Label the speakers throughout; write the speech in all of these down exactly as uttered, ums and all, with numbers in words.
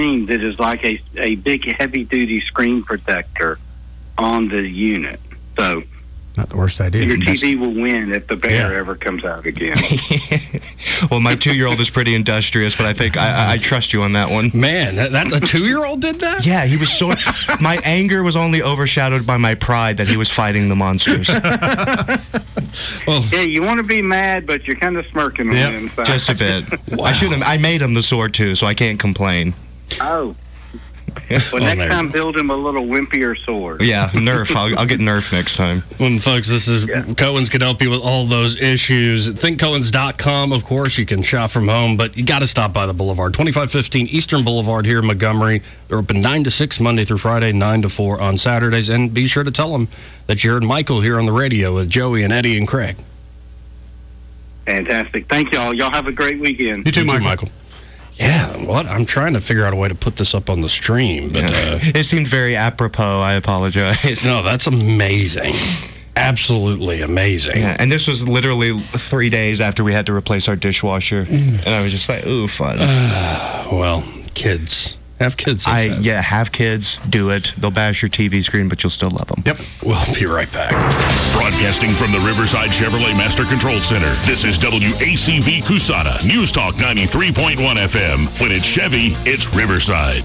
Speaker 1: screen that is like a, a big heavy-duty screen protector on the unit. So
Speaker 2: not the worst idea.
Speaker 1: Your T V
Speaker 2: That's...
Speaker 1: will win if the bear
Speaker 2: yeah.
Speaker 1: ever comes out again.
Speaker 3: Well, my two-year-old is pretty industrious, but I think I, I trust you on that one.
Speaker 2: Man, that, that a two-year-old did that?
Speaker 3: Yeah, he was so... My anger was only overshadowed by my pride that he was fighting the monsters.
Speaker 1: Well, yeah, you want to be mad, but you're kind of smirking on
Speaker 3: yep,
Speaker 1: the inside.
Speaker 3: Just a bit. Wow. I should have. I made him the sword, too, so I can't complain.
Speaker 1: Oh. Well, next time, build him a little wimpier sword.
Speaker 3: Yeah, Nerf. I'll, I'll get Nerf next time.
Speaker 2: Well, folks, this is yeah. Cohen's can help you with all those issues. think cohens dot com, of course, you can shop from home, but you got to stop by the Boulevard. twenty-five fifteen Eastern Boulevard here in Montgomery. They're open nine to six Monday through Friday, nine to four on Saturdays. And be sure to tell them that you heard Michael here on the radio with Joey and Eddie and Craig.
Speaker 1: Fantastic. Thank y'all. Y'all have a great weekend.
Speaker 2: You too, you Michael. Too, Michael. Yeah, what? I'm trying to figure out a way to put this up on the stream, but
Speaker 3: yeah.
Speaker 2: uh,
Speaker 3: it seemed very apropos. I apologize.
Speaker 2: No, that's amazing. Absolutely amazing.
Speaker 3: Yeah, and this was literally three days after we had to replace our dishwasher, mm. and I was just like, ooh, fun.
Speaker 2: Uh, well, kids. Have kids.
Speaker 3: I said. Yeah, have kids. Do it. They'll bash your T V screen, but you'll still love them.
Speaker 2: Yep. We'll be right back.
Speaker 4: Broadcasting from the Riverside Chevrolet Master Control Center, this is W A C V Cusana, News Talk ninety-three point one F M. When it's Chevy, it's Riverside.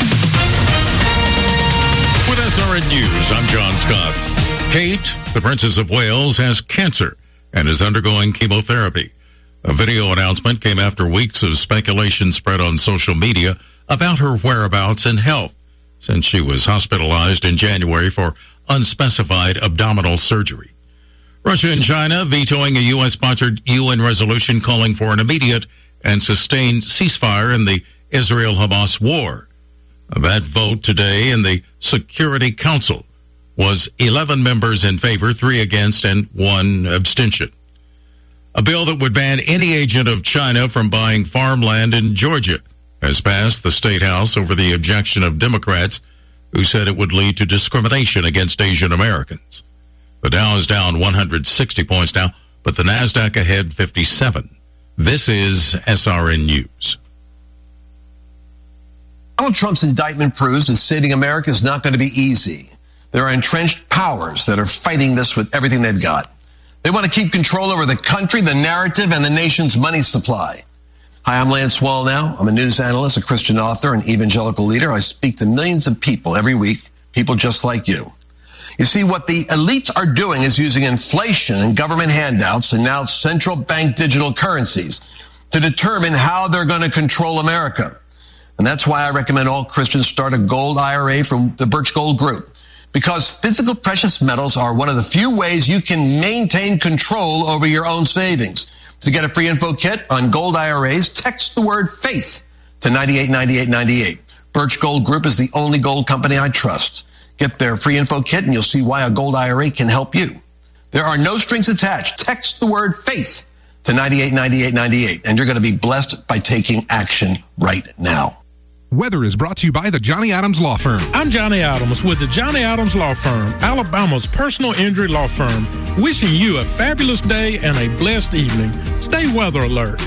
Speaker 5: With S R N News, I'm John Scott. Kate, the Princess of Wales, has cancer and is undergoing chemotherapy. A video announcement came after weeks of speculation spread on social media about her whereabouts and health, since she was hospitalized in January for unspecified abdominal surgery. Russia and China vetoing a U S-sponsored U N resolution calling for an immediate and sustained ceasefire in the Israel-Hamas war. That vote today in the Security Council was eleven members in favor, three against, and one abstention. A bill that would ban any agent of China from buying farmland in Georgia has passed the State House over the objection of Democrats who said it would lead to discrimination against Asian Americans. The Dow is down one hundred sixty points now, but the NASDAQ ahead fifty-seven. This is S R N News.
Speaker 6: Donald Trump's indictment proves that saving America is not going to be easy. There are entrenched powers that are fighting this with everything they've got. They want to keep control over the country, the narrative, and the nation's money supply. Hi, I'm Lance Wallnau. I'm a news analyst, a Christian author, an evangelical leader. I speak to millions of people every week, people just like you. You see, what the elites are doing is using inflation and government handouts and now central bank digital currencies to determine how they're going to control America. And that's why I recommend all Christians start a gold I R A from the Birch Gold Group. Because physical precious metals are one of the few ways you can maintain control over your own savings. To get a free info kit on gold I R As, text the word FAITH to ninety-eight ninety-eight ninety-eight. Birch Gold Group is the only gold company I trust. Get their free info kit and you'll see why a gold I R A can help you. There are no strings attached. Text the word FAITH to ninety-eight ninety-eight ninety-eight, and you're going to be blessed by taking action right now.
Speaker 7: Weather is brought to you by the Johnny Adams Law Firm.
Speaker 8: I'm Johnny Adams with the Johnny Adams Law Firm, Alabama's personal injury law firm, wishing you a fabulous day and a blessed evening. Stay weather alert.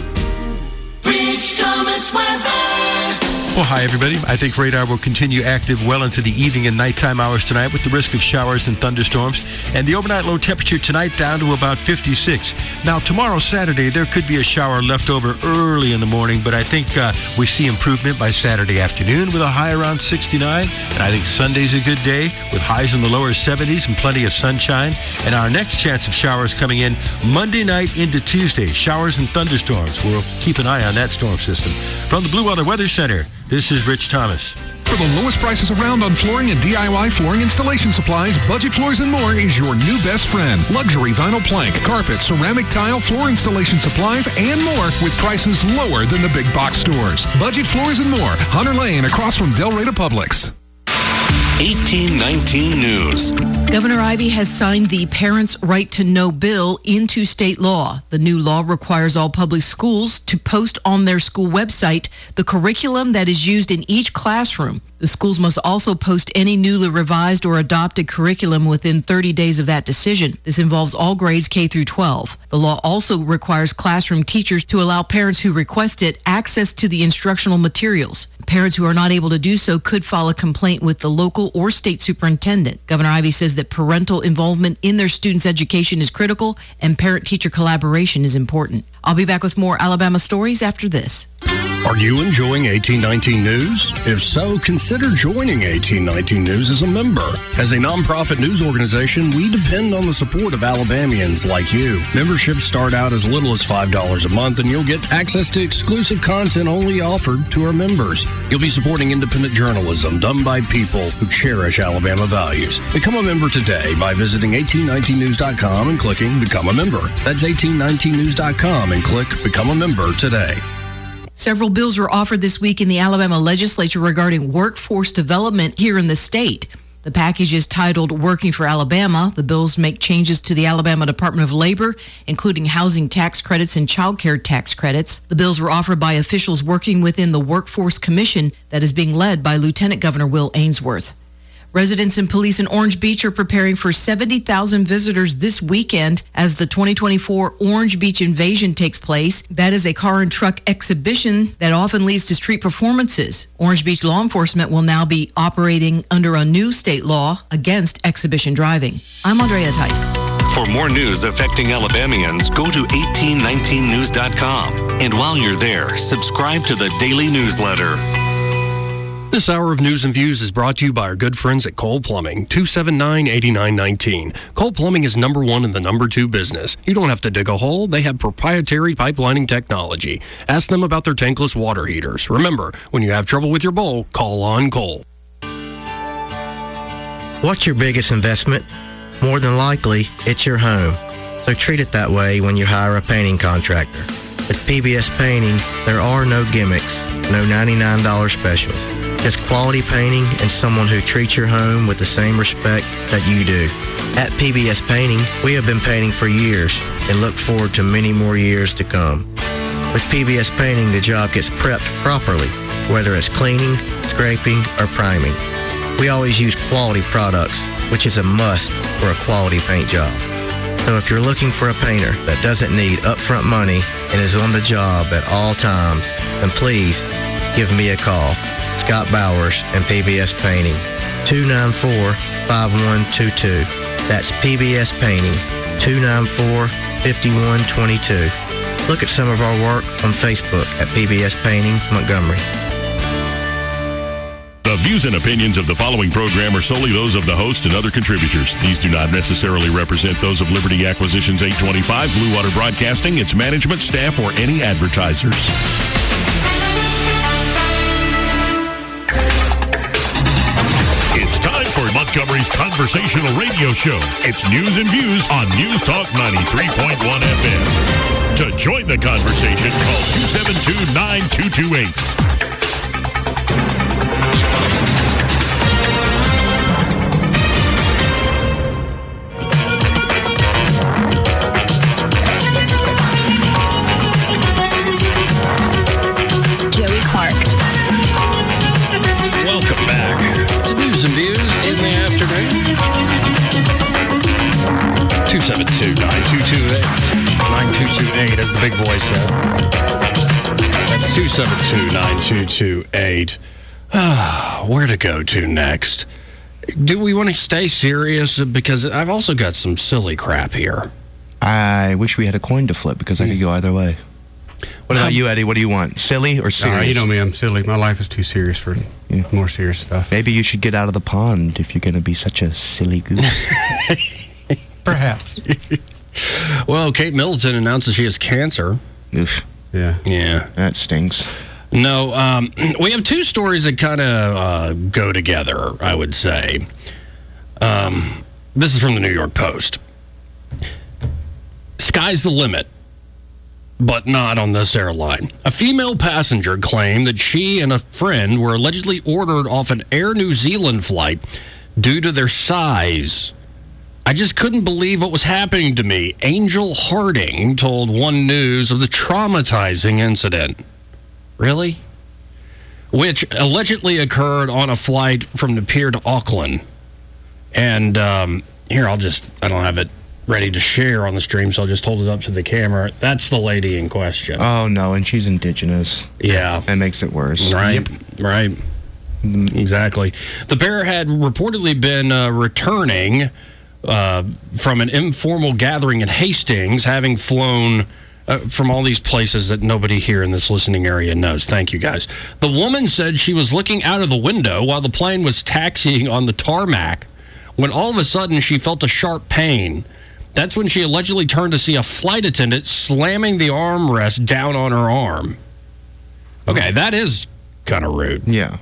Speaker 9: Rich Thomas weather.
Speaker 10: Well, hi, everybody. I think radar will continue active well into the evening and nighttime hours tonight with the risk of showers and thunderstorms. And the overnight low temperature tonight down to about fifty-six. Now, tomorrow, Saturday, there could be a shower left over early in the morning, but I think uh, we see improvement by Saturday afternoon with a high around sixty-nine. And I think Sunday's a good day with highs in the lower seventies and plenty of sunshine. And our next chance of showers coming in Monday night into Tuesday. Showers and thunderstorms. We'll keep an eye on that storm system. From the Blue Water Weather Center, this is Rich Thomas.
Speaker 7: For the lowest prices around on flooring and D I Y flooring installation supplies, Budget Floors and More is your new best friend. Luxury vinyl plank, carpet, ceramic tile, floor installation supplies, and more with prices lower than the big box stores. Budget Floors and More, Hunter Lane across from Del Rey to Publix.
Speaker 4: eighteen nineteen News.
Speaker 11: Governor Ivey has signed the Parents' Right to Know bill into state law. The new law requires all public schools to post on their school website the curriculum that is used in each classroom. The schools must also post any newly revised or adopted curriculum within thirty days of that decision. This involves all grades K through twelve. The law also requires classroom teachers to allow parents who request it access to the instructional materials. Parents who are not able to do so could file a complaint with the local or state superintendent. Governor Ivey says that parental involvement in their students' education is critical and parent-teacher collaboration is important. I'll be back with more Alabama stories after this.
Speaker 2: Are you enjoying eighteen nineteen News? If so, consider joining eighteen nineteen News as a member. As a nonprofit news organization, we depend on the support of Alabamians like you. Memberships start out as little as five dollars a month, and you'll get access to exclusive content only offered to our members. You'll be supporting independent journalism done by people who cherish Alabama values. Become a member today by visiting eighteen nineteen news dot com and clicking Become a Member. That's eighteen nineteen news dot com and click Become a Member today.
Speaker 11: Several bills were offered this week in the Alabama legislature regarding workforce development here in the state. The package is titled Working for Alabama. The bills make changes to the Alabama Department of Labor, including housing tax credits and child care tax credits. The bills were offered by officials working within the Workforce Commission that is being led by Lieutenant Governor Will Ainsworth. Residents and police in Orange Beach are preparing for seventy thousand visitors this weekend as the twenty twenty-four Orange Beach Invasion takes place. That is a car and truck exhibition that often leads to street performances. Orange Beach law enforcement will now be operating under a new state law against exhibition driving. I'm Andrea Tice.
Speaker 12: For more news affecting Alabamians, go to eighteen nineteen news dot com. And while you're there, subscribe to the daily newsletter.
Speaker 2: This hour of News and Views is brought to you by our good friends at Cole Plumbing, two seven nine, eight nine one nine. Cole Plumbing is number one in the number two business. You don't have to dig a hole. They have proprietary pipelining technology. Ask them about their tankless water heaters. Remember, when you have trouble with your bowl, call on Cole.
Speaker 13: What's your biggest investment? More than likely, it's your home. So treat it that way when you hire a painting contractor. With P B S Painting, there are no gimmicks, no ninety-nine dollars specials. Just quality painting and someone who treats your home with the same respect that you do. At P B S Painting, we have been painting for years and look forward to many more years to come. With P B S Painting, the job gets prepped properly, whether it's cleaning, scraping, or priming. We always use quality products, which is a must for a quality paint job. So if you're looking for a painter that doesn't need upfront money and is on the job at all times, then please give me a call. Scott Bowers and P B S Painting, two nine four, five one two two. That's P B S Painting, two nine four, five one two two. Look at some of our work on Facebook at P B S Painting, Montgomery.
Speaker 4: The views and opinions of the following program are solely those of the host and other contributors. These do not necessarily represent those of Liberty Acquisitions eight twenty-five, Blue Water Broadcasting, its management, staff, or any advertisers. It's time for Montgomery's conversational radio show. It's News and Views on News Talk ninety-three point one F M. To join the conversation, call two seven two, nine two two eight.
Speaker 2: two seven two, nine two two eight. nine two two eight, as the big voice said. That's two seven two, nine two two eight. Ah, where to go to next? Do we want to stay serious? Because I've also got some silly crap here.
Speaker 3: I wish we had a coin to flip because I could go either way. What about um, you, Eddie? What do you want? Silly or serious?
Speaker 14: Uh, you know me, I'm silly. My life is too serious for yeah. more serious stuff.
Speaker 3: Maybe you should get out of the pond if you're going to be such a silly goose.
Speaker 14: Perhaps.
Speaker 2: Well, Kate Middleton announces she has cancer.
Speaker 3: Oof.
Speaker 14: Yeah.
Speaker 2: Yeah.
Speaker 3: That stings.
Speaker 2: No, um, we have two stories that kind of uh, go together, I would say. Um, this is from the New York Post. Sky's the limit, but not on this airline. A female passenger claimed that she and a friend were allegedly ordered off an Air New Zealand flight due to their size. I just couldn't believe what was happening to me. Angel Harding told One News of the traumatizing incident. Really? which allegedly occurred on a flight from Napier to Auckland. And um, here, I'll just, I don't have it ready to share on the stream, so I'll just hold it up to the camera. That's the lady in question.
Speaker 3: Oh, no, and she's indigenous.
Speaker 2: Yeah.
Speaker 3: That makes it worse.
Speaker 2: Right,
Speaker 3: Yep.
Speaker 2: right. Exactly. The pair had reportedly been uh, returning uh, from an informal gathering in Hastings, having flown uh, from all these places that nobody here in this listening area knows. Thank you, guys. The woman said she was looking out of the window while the plane was taxiing on the tarmac when all of a sudden she felt a sharp pain. That's when she allegedly turned to see a flight attendant slamming the armrest down on her arm. Okay, that is kind of rude.
Speaker 3: Yeah.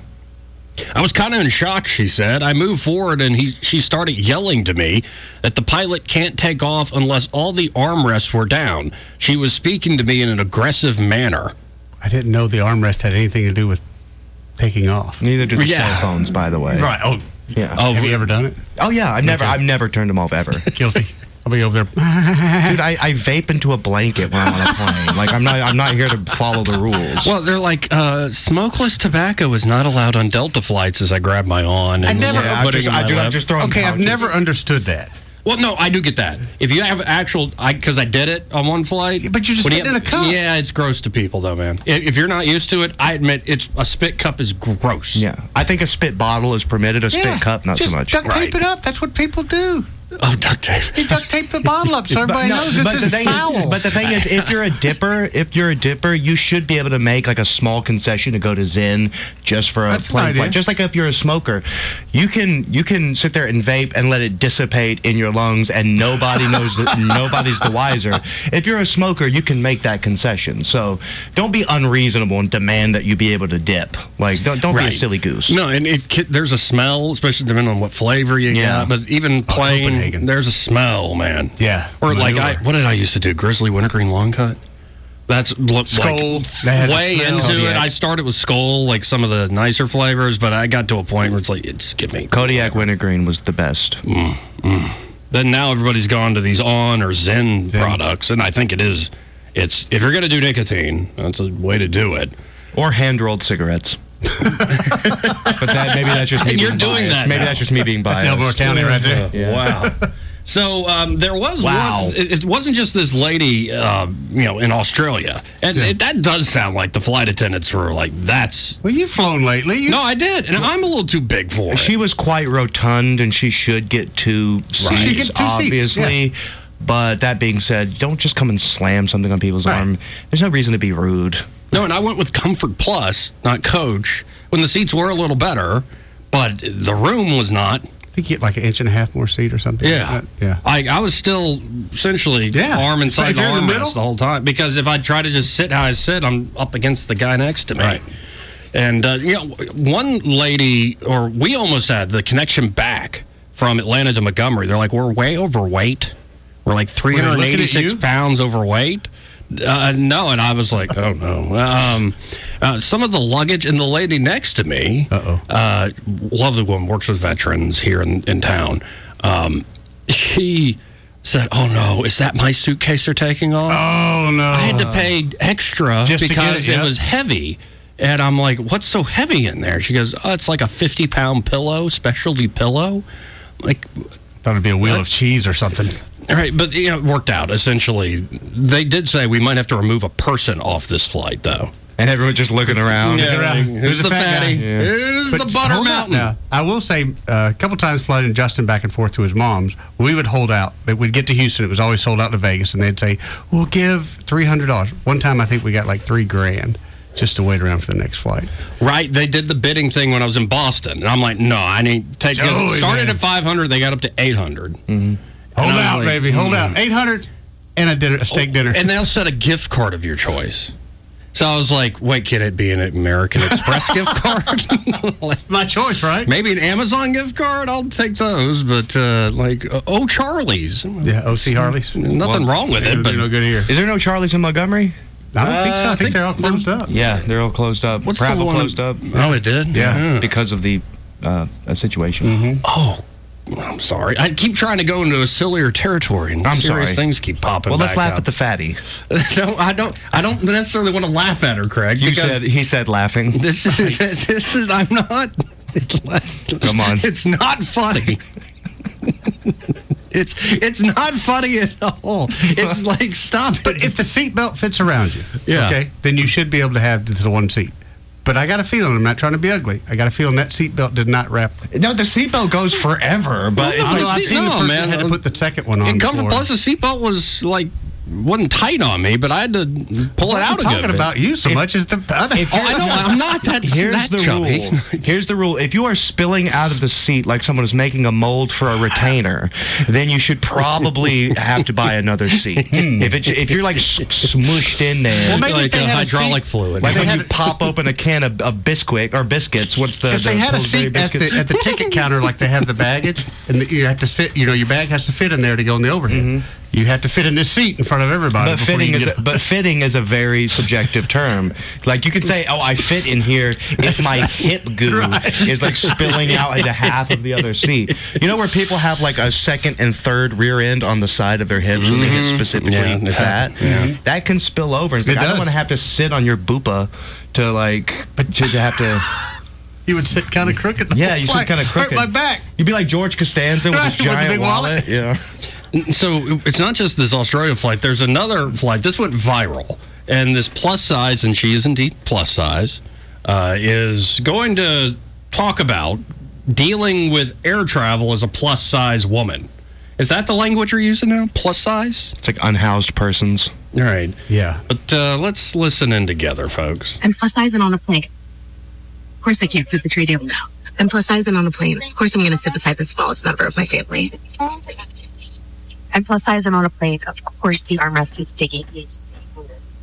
Speaker 2: I was kind of in shock, she said. I moved forward and he, she started yelling to me that the pilot can't take off unless all the armrests were down. She was speaking to me in an aggressive manner.
Speaker 14: I didn't know the armrest had anything to do with taking off.
Speaker 3: Neither do the
Speaker 2: Yeah.
Speaker 3: cell phones, by the way.
Speaker 14: Right. Oh,
Speaker 3: Yeah.
Speaker 2: Oh,
Speaker 14: have you ever done it?
Speaker 3: Oh, yeah. I've never,
Speaker 14: Okay.
Speaker 3: I've never turned them off ever.
Speaker 14: Guilty. I'll be over there.
Speaker 3: Dude, I, I vape into a blanket when I'm on a plane. Like, I'm not I'm not here to follow the rules.
Speaker 2: Well, they're like, uh, smokeless tobacco is not allowed on Delta flights as I grab my on. And
Speaker 14: I never-
Speaker 3: yeah, I'm
Speaker 2: put it
Speaker 3: just,
Speaker 2: in my
Speaker 3: I do, I'm
Speaker 2: lip.
Speaker 3: just throwing
Speaker 14: Okay, I've
Speaker 3: pouches.
Speaker 14: never understood that.
Speaker 2: Well, no, I do get that. If you have actual, I because I did it on one flight.
Speaker 14: But you're just
Speaker 2: when you
Speaker 14: spitting in a cup.
Speaker 2: Yeah, it's gross to people, though, man. If if you're not used to it, I admit it's a spit cup is gross.
Speaker 3: Yeah. I think a spit bottle is permitted, a spit
Speaker 14: Yeah,
Speaker 3: cup, not
Speaker 14: just
Speaker 3: so much.
Speaker 14: duct tape
Speaker 2: Right.
Speaker 14: it up. That's what people do.
Speaker 2: Oh, duct tape.
Speaker 14: They duct tape the bottle up so everybody
Speaker 3: no,
Speaker 14: knows this
Speaker 3: but
Speaker 14: is
Speaker 3: the thing
Speaker 14: foul.
Speaker 3: Is, but the thing is, if you're a dipper, if you're a dipper, you should be able to make like a small concession to go to Zen just for a
Speaker 14: That's an
Speaker 3: plane
Speaker 14: idea.
Speaker 3: flight. Just like if you're a smoker, you can you can sit there and vape and let it dissipate in your lungs, and nobody knows that nobody's the wiser. If you're a smoker, you can make that concession. So don't be unreasonable and demand that you be able to dip. Like don't don't be a
Speaker 2: Right.
Speaker 3: silly goose.
Speaker 2: No, and it ki- there's a smell, especially depending on what flavor you
Speaker 3: Yeah.
Speaker 2: got. But even plain,
Speaker 14: Copenhagen.
Speaker 2: there's a smell, man.
Speaker 14: Yeah.
Speaker 2: Or like I,
Speaker 14: Manure.
Speaker 2: what did I used to do? Grizzly wintergreen long cut. That's look
Speaker 14: Skull.
Speaker 2: like
Speaker 14: That has a
Speaker 2: way
Speaker 14: smell.
Speaker 2: into it.
Speaker 14: Kodiak.
Speaker 2: I started with Skull, like some of the nicer flavors, but I got to a point where it's like, it's give me.
Speaker 3: Kodiak Wintergreen was the best.
Speaker 2: Then now everybody's gone to these On or Zen,
Speaker 14: Zen.
Speaker 2: products, and I think it is. It's if you're going to do nicotine, that's a way to do it.
Speaker 3: Or hand rolled cigarettes. But that maybe that's just me
Speaker 2: And
Speaker 3: being
Speaker 2: you're doing
Speaker 3: biased.
Speaker 2: that
Speaker 3: Maybe
Speaker 2: now.
Speaker 3: that's just me being biased.
Speaker 14: That's Elmore County right there.
Speaker 3: Yeah.
Speaker 2: Wow. So um, there was
Speaker 3: Wow.
Speaker 2: one. It, it wasn't just this lady, uh, you know, in Australia, and it, that does sound like the flight attendants were like, "That's."
Speaker 14: Well, you've flown lately. You,
Speaker 2: No, I did, and I'm a little too big for it.
Speaker 3: She was quite rotund, and she should get two seats,
Speaker 14: She should get two seats,
Speaker 3: obviously. But that being said, don't just come and slam something on people's
Speaker 14: Right.
Speaker 3: arm. There's no reason to be rude.
Speaker 2: No, and I went with Comfort Plus, not Coach, when the seats were a little better, but the room was not.
Speaker 14: I think you get like an inch and a half more seat or something.
Speaker 2: Yeah.
Speaker 14: Like that. Yeah.
Speaker 2: I, I was still essentially
Speaker 14: Yeah.
Speaker 2: arm
Speaker 14: So
Speaker 2: inside
Speaker 14: if
Speaker 2: the
Speaker 14: you're in the middle?
Speaker 2: armrest the whole time. Because if I try to just sit how I sit, I'm up against the guy next to me.
Speaker 14: Right.
Speaker 2: And, uh, you know, one lady, or we almost had the connection back from Atlanta to Montgomery. They're like, we're way overweight. We're like three hundred eighty-six
Speaker 14: you?
Speaker 2: pounds overweight. Uh, no, and I was like, oh no. Um, uh, some of the luggage, and the lady next to me,
Speaker 14: Uh-oh.
Speaker 2: uh, lovely woman, works with veterans here in, in town. Um, she said, oh no, is that my suitcase they're taking off?
Speaker 14: Oh no.
Speaker 2: I had to pay extra
Speaker 14: Just to get
Speaker 2: because
Speaker 14: it,
Speaker 2: it
Speaker 14: yeah.
Speaker 2: was heavy. And I'm like, what's so heavy in there? She goes, oh, it's like a fifty pound pillow, specialty pillow. Like,
Speaker 14: Thought it'd be a wheel of cheese or something.
Speaker 2: all right, but you know, it worked out essentially. They did say we might have to remove a person off this flight, though.
Speaker 3: And everyone just looking around.
Speaker 2: Yeah,
Speaker 14: around.
Speaker 2: like,
Speaker 14: Who's
Speaker 2: who's
Speaker 14: the
Speaker 2: the
Speaker 14: fat
Speaker 2: fatty?
Speaker 14: guy?
Speaker 3: Yeah.
Speaker 2: Who's
Speaker 14: But
Speaker 2: the butter
Speaker 14: hold out
Speaker 2: mountain?
Speaker 14: now. I will say uh, a couple times flying Justin back and forth to his mom's, we would hold out. But we'd get to Houston, it was always sold out to Vegas, and they'd say, we'll give three hundred dollars. One time I think we got like three grand just to wait around for the next flight.
Speaker 2: Right, they did the bidding thing when I was in Boston, and I'm like, no, I need take. Because it
Speaker 14: Joey,
Speaker 2: started
Speaker 14: man.
Speaker 2: at five hundred, they got up to eight hundred. Mm-hmm.
Speaker 14: Hold out, baby. Hold out. eight hundred and a dinner, a steak dinner.
Speaker 2: And they'll set a gift card of your choice. So I was like, wait, can it be an American Express gift card? Like,
Speaker 14: my choice, right?
Speaker 2: maybe an Amazon gift card? I'll take those. But uh, like, uh, oh, Charlie's.
Speaker 14: Yeah, O C Harley's.
Speaker 2: Nothing
Speaker 14: Well,
Speaker 2: wrong with
Speaker 14: they
Speaker 2: it.
Speaker 14: don't
Speaker 2: But
Speaker 14: do no good here.
Speaker 3: Is there no Charlie's in Montgomery?
Speaker 14: I don't think so. I
Speaker 2: Uh, I
Speaker 14: think,
Speaker 2: think
Speaker 14: they're all closed up.
Speaker 3: Yeah, they're all closed up.
Speaker 2: What's the
Speaker 3: Prattville
Speaker 2: one-
Speaker 3: closed up.
Speaker 2: Oh, it did?
Speaker 14: Yeah.
Speaker 3: Because of the uh, uh, situation.
Speaker 14: Mm-hmm.
Speaker 2: Oh, I'm sorry. I keep trying to go into a sillier territory, and
Speaker 3: I'm
Speaker 2: serious
Speaker 3: sorry.
Speaker 2: things keep popping.
Speaker 3: Well, let's
Speaker 2: back
Speaker 3: laugh
Speaker 2: up.
Speaker 3: at the fatty.
Speaker 2: No, I don't. I don't necessarily want to laugh at her, Craig.
Speaker 3: You
Speaker 2: because
Speaker 3: said he said laughing.
Speaker 2: this is this, this is. I'm not.
Speaker 3: Come on.
Speaker 2: It's not funny. It's it's not funny at all. It's like stop.
Speaker 14: But if the seatbelt fits around you,
Speaker 2: Yeah.
Speaker 14: okay, then you should be able to have the one seat. But I got a feeling, I'm not trying to be ugly, I got a feeling that seatbelt did not wrap.
Speaker 3: No, the seatbelt goes forever, but
Speaker 2: Well,
Speaker 3: it's
Speaker 2: no,
Speaker 3: like,
Speaker 2: the
Speaker 14: I've
Speaker 2: seat-
Speaker 14: seen the
Speaker 2: no,
Speaker 14: person
Speaker 2: man.
Speaker 14: had to put the second one on.
Speaker 2: And comfort
Speaker 14: before.
Speaker 2: plus the seatbelt was like wasn't tight on me, but I had to pull
Speaker 14: We're
Speaker 2: it out
Speaker 14: not
Speaker 2: again.
Speaker 14: talking about you so
Speaker 3: If-
Speaker 14: much as the other.
Speaker 3: if
Speaker 2: Oh, I know. I'm not that.
Speaker 3: Here's
Speaker 2: that
Speaker 3: the
Speaker 2: chubby.
Speaker 3: rule. Here's the rule. If you are spilling out of the seat like someone is making a mold for a retainer, then you should probably have to buy another seat. if it, if you're like s- smushed in there,
Speaker 14: Well, maybe
Speaker 2: like
Speaker 14: if they
Speaker 2: a
Speaker 14: had a
Speaker 2: hydraulic
Speaker 14: seat-
Speaker 2: fluid.
Speaker 3: like
Speaker 14: they
Speaker 3: when
Speaker 14: had
Speaker 3: you
Speaker 14: a-
Speaker 3: pop open a can of, of biscuit or biscuits. What's the
Speaker 14: if
Speaker 3: the
Speaker 14: they had a
Speaker 3: Pillsbury
Speaker 14: seat at the,
Speaker 3: biscuits?
Speaker 14: at the ticket counter like they have the baggage, and you have to sit, you know, your bag has to fit in there to go in the overhead. You have to fit in this seat in front of everybody.
Speaker 3: But
Speaker 14: before
Speaker 3: fitting
Speaker 14: you
Speaker 3: is
Speaker 14: get-
Speaker 3: a, but fitting is a very subjective term. Like you could say, "Oh, I fit in here." If my hip goo is like spilling out into half of the other seat, you know where people have like a second and third rear end on the side of their hips when they get specifically
Speaker 2: Yeah, they
Speaker 3: fat.
Speaker 2: have- yeah.
Speaker 3: That can spill over. It's like,
Speaker 14: It
Speaker 3: I don't
Speaker 14: does.
Speaker 3: want to have to sit on your bupa to like to, to have to.
Speaker 14: you would sit kind of crooked. the
Speaker 3: Yeah,
Speaker 14: whole
Speaker 3: you sit
Speaker 14: flight.
Speaker 3: kind of
Speaker 14: Hurt
Speaker 3: crooked.
Speaker 14: my back.
Speaker 3: You'd be like George Costanza with his
Speaker 14: With the
Speaker 3: giant
Speaker 14: big
Speaker 3: wallet.
Speaker 14: wallet.
Speaker 3: Yeah.
Speaker 2: So it's not just this Australia flight. There's another flight. This went viral, and this plus size, and she is indeed plus size, uh, is going to talk about dealing with air travel as a plus size woman. Is that the language you're using now? Plus size?
Speaker 3: It's like unhoused persons.
Speaker 2: All right.
Speaker 14: Yeah.
Speaker 2: But uh, let's listen in together, folks.
Speaker 15: I'm plus size and on a plane. Of course I can't fit the trade deal now. I'm plus size and on a plane. Of course I'm going to sit beside the smallest member of my family. I'm plus size and on a plane. Of course the armrest is digging into me.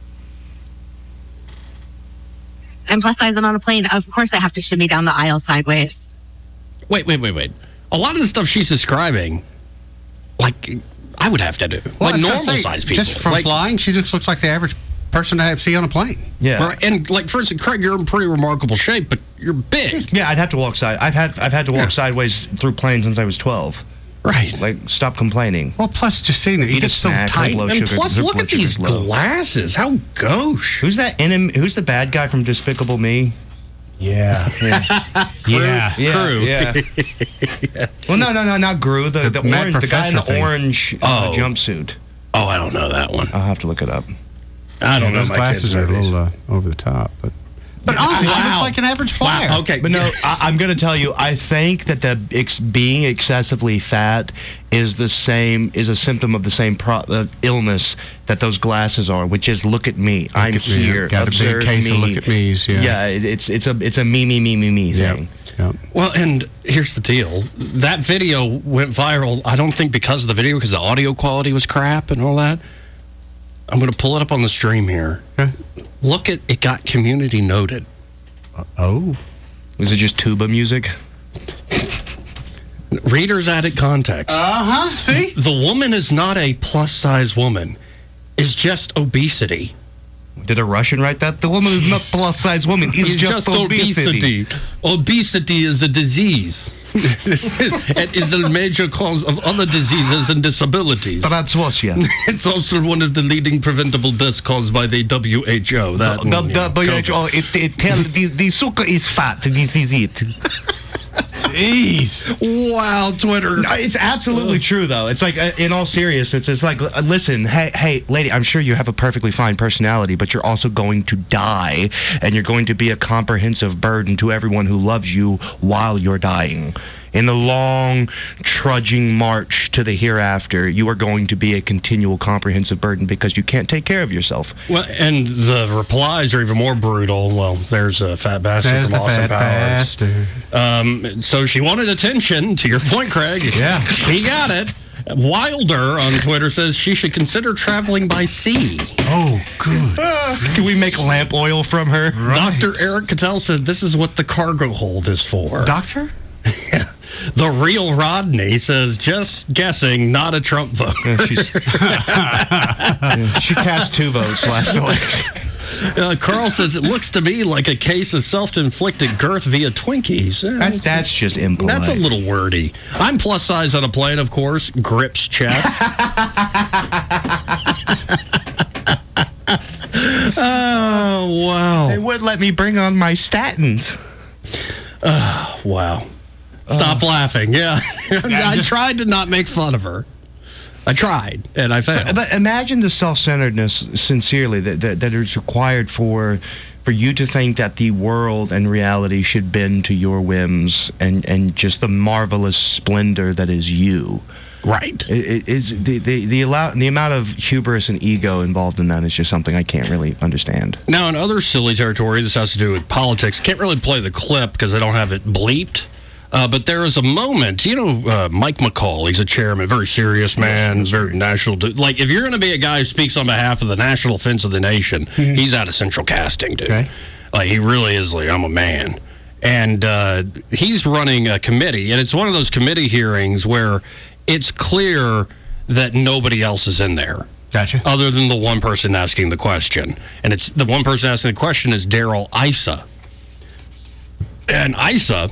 Speaker 15: I'm plus size and on a plane. Of course I have to shimmy down the aisle sideways.
Speaker 2: Wait, wait, wait, wait. A lot of the stuff she's describing, like, I would have to do.
Speaker 14: Well,
Speaker 2: like
Speaker 14: I was gonna
Speaker 2: normal
Speaker 14: say,
Speaker 2: size people.
Speaker 14: Just from
Speaker 2: like,
Speaker 14: flying, she just looks like the average person I see on a plane.
Speaker 3: Yeah.
Speaker 2: Right, and like for instance, Craig, you're in pretty remarkable shape, but you're big.
Speaker 3: Yeah, I'd have to walk side. I've had I've had to walk
Speaker 2: Yeah.
Speaker 3: sideways through planes since I was twelve.
Speaker 2: Right.
Speaker 3: Like, stop complaining.
Speaker 14: Well, plus just sitting there, you
Speaker 3: Eat a
Speaker 14: get so
Speaker 3: snack,
Speaker 14: tight.
Speaker 3: low
Speaker 2: And
Speaker 3: sugar-
Speaker 2: plus,
Speaker 3: their
Speaker 2: look
Speaker 3: blood
Speaker 2: at these
Speaker 3: sugar's low.
Speaker 2: glasses. How gauche.
Speaker 3: Who's that enemy? Who's the bad guy from Despicable Me?
Speaker 14: Yeah.
Speaker 3: Yeah.
Speaker 14: yeah.
Speaker 3: Yeah.
Speaker 2: Crew.
Speaker 3: Yeah. Well, no, no, no, not Gru. The the,
Speaker 14: The Mad
Speaker 3: orange, the guy in the
Speaker 14: Professor thing.
Speaker 3: orange uh,
Speaker 2: Oh.
Speaker 3: jumpsuit.
Speaker 2: Oh, I don't know that one.
Speaker 3: I'll have to look it up.
Speaker 2: I don't know.
Speaker 14: Those
Speaker 2: my
Speaker 14: glasses
Speaker 2: kids'
Speaker 14: are a
Speaker 2: movies.
Speaker 14: little uh, over the top, but but honestly, she
Speaker 2: Wow.
Speaker 14: looks like an average flyer.
Speaker 2: Wow. Okay,
Speaker 3: But no, I, I'm going to tell you. I think that the ex- being excessively fat is the same is a symptom of the same pro- uh, illness that those glasses are, which is look at me. I'm
Speaker 14: at me.
Speaker 3: here.
Speaker 14: Got a big
Speaker 3: Observe
Speaker 14: case
Speaker 3: me.
Speaker 14: of look at me's, yeah.
Speaker 3: Yeah. it- it's it's a it's a me me me me me
Speaker 14: Yeah.
Speaker 3: thing.
Speaker 14: Yeah.
Speaker 2: Well, and here's the deal. That video went viral, I don't think because of the video, because the audio quality was crap and all that. I'm going to pull it up on the stream here.
Speaker 14: Okay.
Speaker 2: Look at it, got community noted.
Speaker 14: Oh.
Speaker 3: Was it just tuba music?
Speaker 2: Readers added context.
Speaker 14: Uh huh. See?
Speaker 2: The woman is not a plus size woman, it's just obesity.
Speaker 3: Did a Russian write that? The woman is not plus size woman. It's,
Speaker 2: It's
Speaker 3: just, obesity.
Speaker 2: obesity. Obesity is a disease. It is a major cause of other diseases and disabilities.
Speaker 3: Transvosia.
Speaker 2: It's also one of the leading preventable deaths caused by the W H O. That
Speaker 3: The
Speaker 2: and, you know,
Speaker 3: W H O,
Speaker 2: COVID.
Speaker 3: it, it tell the, the sugar is fat. This is it.
Speaker 14: Jeez.
Speaker 2: Wow, Twitter.
Speaker 3: No, it's absolutely true, though. It's like, uh, in all seriousness, it's like, uh, listen, hey, hey, lady, I'm sure you have a perfectly fine personality, but you're also going to die, and you're going to be a comprehensive burden to everyone who loves you while you're dying. In the long, trudging march to the hereafter, you are going to be a continual, comprehensive burden because you can't take care of yourself.
Speaker 2: Well, and the replies are even more brutal. Well, there's a fat bastard
Speaker 14: There's
Speaker 2: from
Speaker 14: the
Speaker 2: Austin
Speaker 14: fat
Speaker 2: Powers.
Speaker 14: bastard.
Speaker 2: Um, so she wanted attention, to your point, Craig.
Speaker 14: Yeah.
Speaker 2: He got it. Wilder on Twitter says she should consider traveling by sea.
Speaker 14: Oh, good.
Speaker 3: Can we make lamp oil from her?
Speaker 14: Right.
Speaker 2: Doctor Eric Cattell said this is what the cargo hold is for.
Speaker 14: Doctor?
Speaker 2: The real Rodney says, just guessing, not a Trump vote.
Speaker 3: Yeah, she's, Yeah, she cast two votes last election.
Speaker 2: Uh, Carl says, it looks to me like a case of self-inflicted girth via Twinkies. Uh,
Speaker 3: That's that's just impolite.
Speaker 2: That's a little wordy. I'm plus size on a plane, of course. Grips chest. Oh, wow.
Speaker 3: They would let me bring on my statins.
Speaker 2: Oh, wow. Stop uh, laughing. Yeah. I just tried to not make fun of her. I tried, and I failed.
Speaker 3: But, but imagine the self-centeredness, sincerely, that, that, that is required for for you to think that the world and reality should bend to your whims and, and just the marvelous splendor that is you.
Speaker 2: Right.
Speaker 3: It, it is the the the, allow, the amount of hubris and ego involved in that is just something I can't really understand.
Speaker 2: Now, in other silly territory, this has to do with politics. Can't really play the clip because I don't have it bleeped. Uh, but there is a moment, you know, uh, Mike McCall, he's a chairman, very serious man, yes, very national. Dude. Like, if you're going to be a guy who speaks on behalf of the national defense of the nation, mm-hmm. he's out of central casting, dude. Okay. Like, he really is like, I'm a man. And uh, he's running a committee, and it's one of those committee hearings where it's clear that nobody else is in there.
Speaker 14: Gotcha.
Speaker 2: Other than the one person asking the question. And it's the one person asking the question is Darrell Issa. And Issa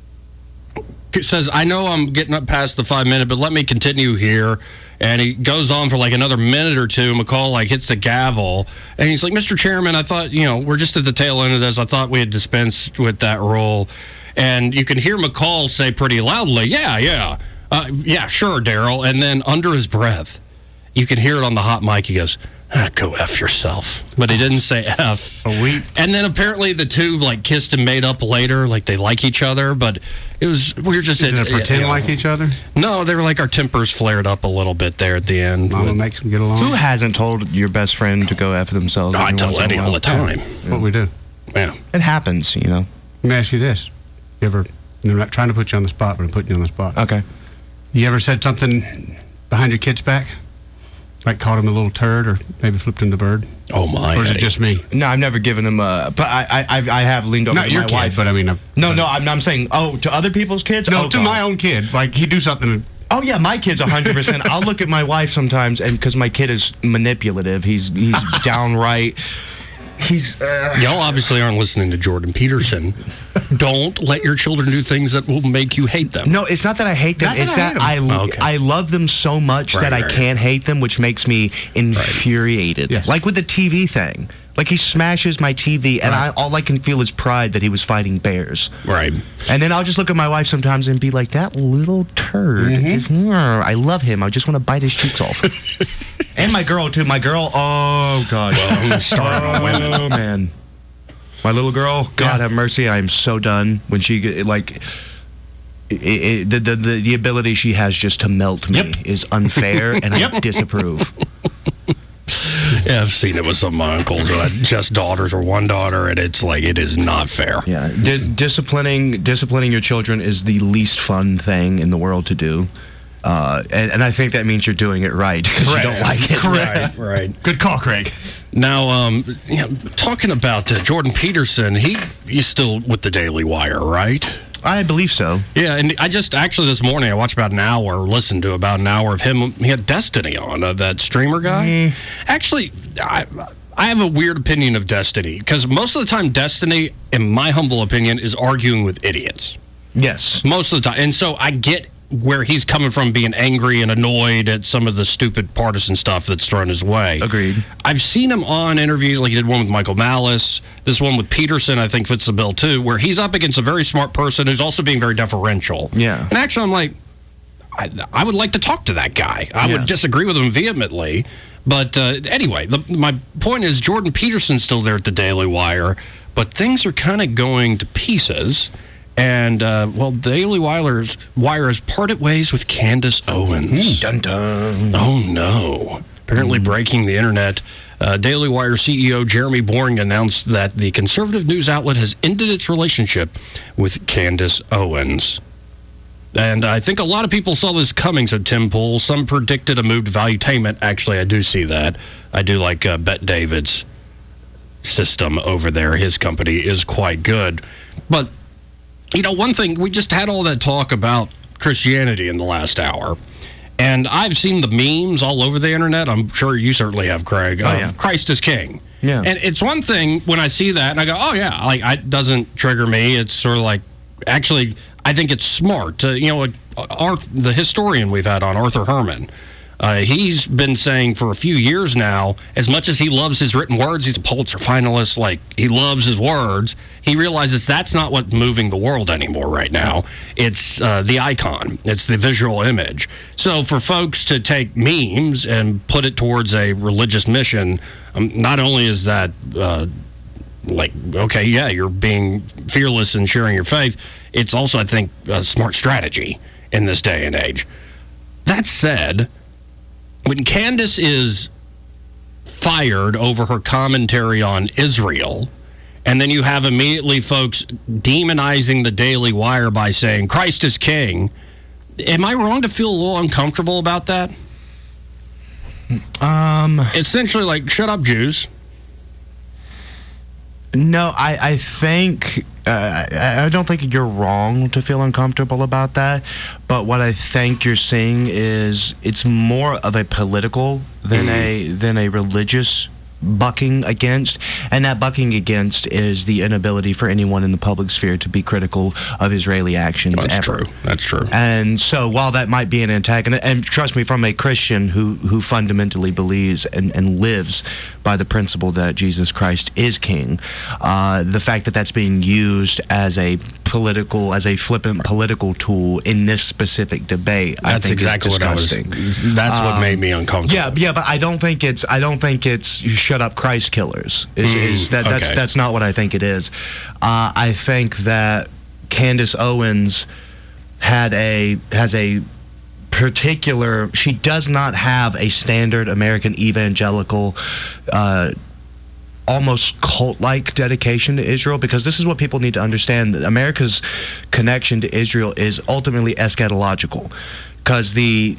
Speaker 2: says, I know I'm getting up past the five minute, but let me continue here. And he goes on for like another minute or two. McCall like hits the gavel. And he's like, Mister Chairman, I thought, you know, we're just at the tail end of this. I thought we had dispensed with that rule. And you can hear McCall say pretty loudly, yeah, yeah. Uh, yeah, sure, Darrell. And then under his breath, you can hear it on the hot mic. He goes, ah, go F yourself. But he didn't say F.
Speaker 14: A week.
Speaker 2: And then apparently the two like kissed and made up later, like they like each other. But it was, we were just...
Speaker 14: Did it pretend you know, like each other?
Speaker 2: No, they were like, our tempers flared up a little bit there at the end.
Speaker 14: Mama makes them get along.
Speaker 3: Who hasn't told your best friend to go F themselves?
Speaker 2: No, I tell Eddie all the time.
Speaker 14: Yeah. What we do.
Speaker 2: Yeah.
Speaker 3: It happens, you know.
Speaker 14: Let me ask you this. You ever... I'm not trying to put you on the spot, but I'm putting you on the spot.
Speaker 3: Okay.
Speaker 14: You ever said something behind your kid's back? Like called him a little turd or maybe flipped him the bird?
Speaker 2: Oh, my.
Speaker 14: Or is it just me?
Speaker 3: No, I've never given him a... But I I, I have leaned over
Speaker 14: Not
Speaker 3: to
Speaker 14: your
Speaker 3: my
Speaker 14: kid,
Speaker 3: wife.
Speaker 14: but I mean... I'm,
Speaker 3: no, no, I'm, I'm saying, oh, to other people's kids?
Speaker 14: No,
Speaker 3: oh,
Speaker 14: to
Speaker 3: God.
Speaker 14: my own kid. Like, he'd do something...
Speaker 3: Oh, yeah, my kid's one hundred percent. I'll look at my wife sometimes, and because my kid is manipulative. He's, he's downright... He's... Uh,
Speaker 2: Y'all obviously aren't listening to Jordan Peterson. Don't let your children do things that will make you hate them.
Speaker 3: No, it's not that I hate them.
Speaker 14: Not
Speaker 3: it's
Speaker 14: that
Speaker 3: that
Speaker 14: I,
Speaker 3: I,
Speaker 2: oh, okay.
Speaker 3: I love them so much
Speaker 2: right,
Speaker 3: that
Speaker 2: right,
Speaker 3: I can't
Speaker 2: right.
Speaker 3: hate them, which makes me infuriated.
Speaker 14: Yes.
Speaker 3: Like with the T V thing. Like he smashes my T V, and right. I, all I can feel is pride that he was fighting bears.
Speaker 2: Right.
Speaker 3: And then I'll just look at my wife sometimes and be like, that little turd.
Speaker 14: Mm-hmm.
Speaker 3: Just, I love him. I just want to bite his cheeks off. And my girl, too. My girl, oh, God.
Speaker 2: Well, I'm going to start on women.
Speaker 3: Oh, man. My little girl, God yeah. have mercy, I am so done when she get like it, it, the, the the the ability she has just to melt me yep. is unfair, and yep. I disapprove.
Speaker 2: Yeah, I've seen it with some of my uncles who had just daughters or one daughter, and it's like it is not fair.
Speaker 3: Yeah, Di- disciplining disciplining your children is the least fun thing in the world to do. Uh, and, and I think that means you're doing it right because you don't like it.
Speaker 2: Correct. Right, right.
Speaker 14: Good call, Craig.
Speaker 2: Now, um, you know, talking about uh, Jordan Peterson, he he's still with the Daily Wire, right?
Speaker 3: I believe so.
Speaker 2: Yeah, and I just actually this morning I watched about an hour, listened to about an hour of him. He had Destiny on, uh, that streamer guy. Mm. Actually, I I have a weird opinion of Destiny because most of the time, Destiny, in my humble opinion, is arguing with idiots.
Speaker 3: Yes,
Speaker 2: most of the time, and so I get where he's coming from, being angry and annoyed at some of the stupid partisan stuff that's thrown his way.
Speaker 3: Agreed.
Speaker 2: I've seen him on interviews, like he did one with Michael Malice. This one with Peterson, I think, fits the bill, too, where he's up against a very smart person who's also being very deferential.
Speaker 3: Yeah.
Speaker 2: And actually, I'm like, I, I would like to talk to that guy. I yeah. would disagree with him vehemently. But uh, anyway, the, my point is Jordan Peterson's still there at the Daily Wire, but things are kind of going to pieces. And, uh, well, Daily Wire's, Wire has parted ways with Candace Owens.
Speaker 3: Mm, dun dun.
Speaker 2: Oh, no. Apparently mm. breaking the internet. Uh, Daily Wire C E O Jeremy Boring announced that the conservative news outlet has ended its relationship with Candace Owens. And I think a lot of people saw this coming, said Tim Pool. Some predicted a move to Valuetainment. Actually, I do see that. I do like uh, Bet David's system over there. His company is quite good. But... You know, one thing, we just had all that talk about Christianity in the last hour, and I've seen the memes all over the internet. I'm sure you certainly have, Craig.
Speaker 3: Oh,
Speaker 2: of
Speaker 3: yeah.
Speaker 2: Christ is King.
Speaker 3: Yeah.
Speaker 2: And it's one thing when I see that and I go, oh, yeah, like, it doesn't trigger me. It's sort of like, actually, I think it's smart. To, you know, Arth, the historian we've had on, Arthur Herman, uh, he's been saying for a few years now, as much as he loves his written words, he's a Pulitzer finalist, like, he loves his words, he realizes that's not what's moving the world anymore right now. It's uh, the icon. It's the visual image. So for folks to take memes and put it towards a religious mission, um, not only is that... Uh, like, okay, yeah, you're being fearless and sharing your faith. It's also, I think, a smart strategy in this day and age. That said, when Candace is fired over her commentary on Israel, and then you have immediately folks demonizing the Daily Wire by saying, Christ is king, am I wrong to feel a little uncomfortable about that?
Speaker 3: Um,
Speaker 2: Essentially, like, shut up, Jews.
Speaker 3: No, I, I think, uh, I, I don't think you're wrong to feel uncomfortable about that. But what I think you're seeing is it's more of a political than mm. a than a religious bucking against, and that bucking against is the inability for anyone in the public sphere to be critical of Israeli actions.
Speaker 2: That's
Speaker 3: ever.
Speaker 2: true. That's true.
Speaker 3: And so while that might be an antagonist, and trust me, from a Christian who who fundamentally believes and, and lives by the principle that Jesus Christ is king, uh, the fact that that's being used as a political, as a flippant political tool in this specific debate,
Speaker 2: that's
Speaker 3: I think
Speaker 2: exactly
Speaker 3: is disgusting.
Speaker 2: What I was, that's um, what made me uncomfortable.
Speaker 3: Yeah, yeah, but I don't think it's. I don't think it's shut up Christ killers. Is, mm, is that that's
Speaker 2: okay.
Speaker 3: that's not what I think it is. Uh, I think that Candace Owens had a has a particular. She does not have a standard American evangelical. Uh, almost cult-like dedication to Israel, because this is what people need to understand. America's connection to Israel is ultimately eschatological, because the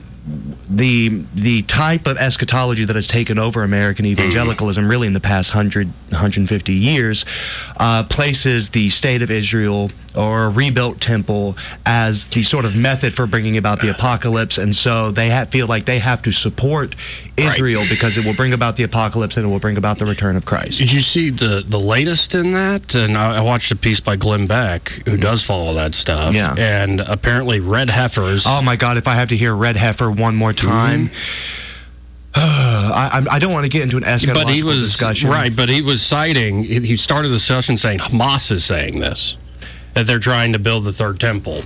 Speaker 3: the the type of eschatology that has taken over American evangelicalism really in the past one hundred, one hundred fifty years uh, places the state of Israel or a rebuilt temple as the sort of method for bringing about the apocalypse, and so they ha- feel like they have to support Israel right. because it will bring about the apocalypse and it will bring about the return of Christ.
Speaker 2: Did you see the, the latest in that? And I, I watched a piece by Glenn Beck, who does follow that stuff.
Speaker 3: Yeah.
Speaker 2: And apparently red heifers...
Speaker 3: Oh my God, if I have to hear red heifer one more time... Mm-hmm. I, I don't want to get into an eschatological
Speaker 2: but he was,
Speaker 3: discussion.
Speaker 2: Right, but he was citing... He started the session saying Hamas is saying this, that they're trying to build the third temple.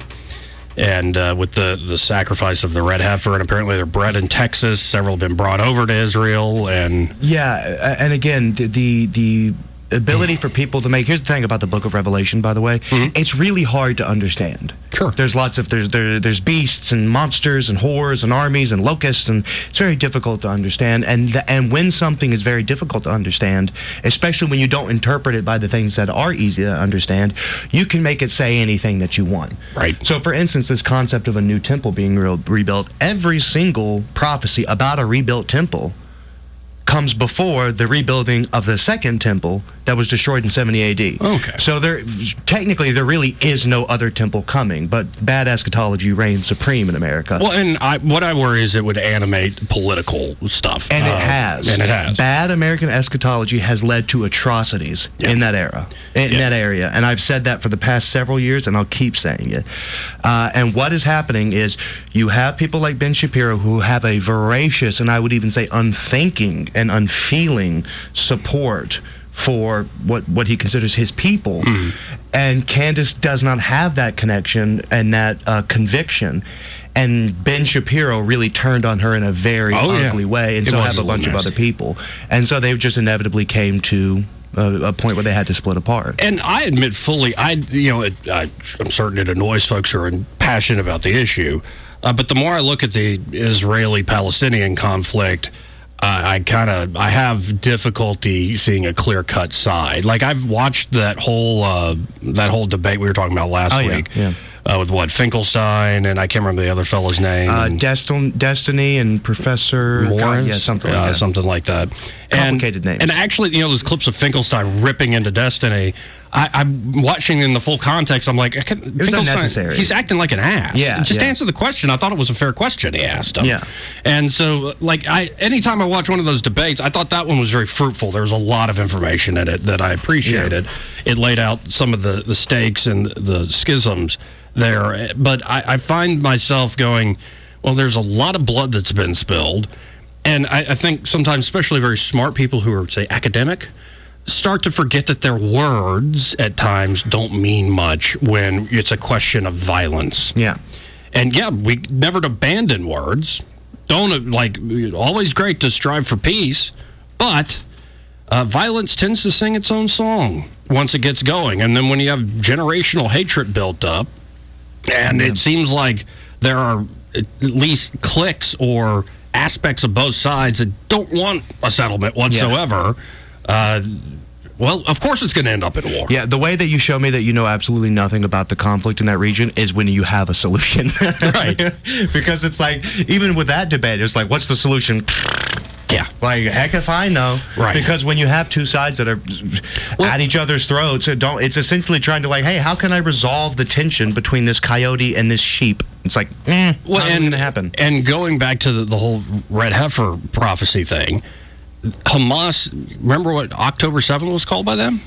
Speaker 2: And uh, with the, the sacrifice of the red heifer, and apparently they're bred in Texas. Several have been brought over to Israel, and
Speaker 3: yeah, and again, the the, the ability for people to make. Here's the thing about the Book of Revelation, by the way, mm-hmm. it's really hard to understand.
Speaker 2: Sure,
Speaker 3: there's lots of there's there, there's beasts and monsters and whores and armies and locusts, and it's very difficult to understand. And the, and when something is very difficult to understand, especially when you don't interpret it by the things that are easy to understand, you can make it say anything that you want.
Speaker 2: Right.
Speaker 3: So, for instance, this concept of a new temple being re- rebuilt, every single prophecy about a rebuilt temple comes before the rebuilding of the second temple that was destroyed in seventy A D.
Speaker 2: Okay.
Speaker 3: So there, technically, there really is no other temple coming, but bad eschatology reigns supreme in America.
Speaker 2: Well, and I, what I worry is it would animate political stuff.
Speaker 3: And
Speaker 2: uh,
Speaker 3: it has.
Speaker 2: And it has.
Speaker 3: Bad American eschatology has led to atrocities yeah. in that era, in yeah. that area. And I've said that for the past several years, and I'll keep saying it. Uh, and what is happening is you have people like Ben Shapiro who have a voracious, and I would even say unthinking and unfeeling support for what, what he considers his people. Mm. And Candace does not have that connection and that uh, conviction. And Ben Shapiro really turned on her in a very
Speaker 2: oh,
Speaker 3: ugly
Speaker 2: yeah.
Speaker 3: way, and
Speaker 2: it
Speaker 3: so have a bunch
Speaker 2: nasty.
Speaker 3: of other people. And so they just inevitably came to a, a point where they had to split apart.
Speaker 2: And I admit fully, I you know, it, I, I'm certain it annoys folks who are passionate about the issue. Uh, but the more I look at the Israeli-Palestinian conflict, Uh, I kind of I have difficulty seeing a clear-cut side. Like I've watched that whole uh, that whole debate we were talking about last
Speaker 3: oh,
Speaker 2: week
Speaker 3: yeah, yeah.
Speaker 2: Uh, with what Finkelstein and I can't remember the other fellow's name.
Speaker 3: Uh, Destin, Destiny and Professor
Speaker 2: Morris,
Speaker 3: God, yeah, something like
Speaker 2: uh,
Speaker 3: that.
Speaker 2: Something like that.
Speaker 3: Complicated
Speaker 2: and,
Speaker 3: names.
Speaker 2: And actually, you know, those clips of Finkelstein ripping into Destiny. I, I'm watching in the full context. I'm like, I can,
Speaker 3: it was unnecessary.
Speaker 2: He's acting like an ass.
Speaker 3: Yeah,
Speaker 2: just
Speaker 3: yeah.
Speaker 2: answer the question. I thought it was a fair question he asked him.
Speaker 3: Yeah.
Speaker 2: And so, like, I anytime I watch one of those debates, I thought that one was very fruitful. There was a lot of information in it that I appreciated. Yeah. It laid out some of the, the stakes and the schisms there. But I, I find myself going, well, there's a lot of blood that's been spilled. And I, I think sometimes, especially very smart people who are, say, academic, start to forget that their words at times don't mean much when it's a question of violence.
Speaker 3: Yeah.
Speaker 2: And yeah, we never abandon words. Don't, like, always great to strive for peace, but uh, violence tends to sing its own song once it gets going. And then when you have generational hatred built up, and it seems like there are at least cliques or aspects of both sides that don't want a settlement whatsoever, yeah. uh, well, of course it's going to end up in war.
Speaker 3: Yeah, the way that you show me that you know absolutely nothing about the conflict in that region is when you have a solution.
Speaker 2: Right.
Speaker 3: Because it's like, even with that debate, it's like, what's the solution?
Speaker 2: Yeah.
Speaker 3: Like, heck if I know.
Speaker 2: Right.
Speaker 3: Because when you have two sides that are well, at each other's throats, it don't, it's essentially trying to, like, hey, how can I resolve the tension between this coyote and this sheep? It's like, eh, well, how's it going to happen?
Speaker 2: And going back to the, the whole red heifer prophecy thing, Hamas, remember what October seventh was called by them?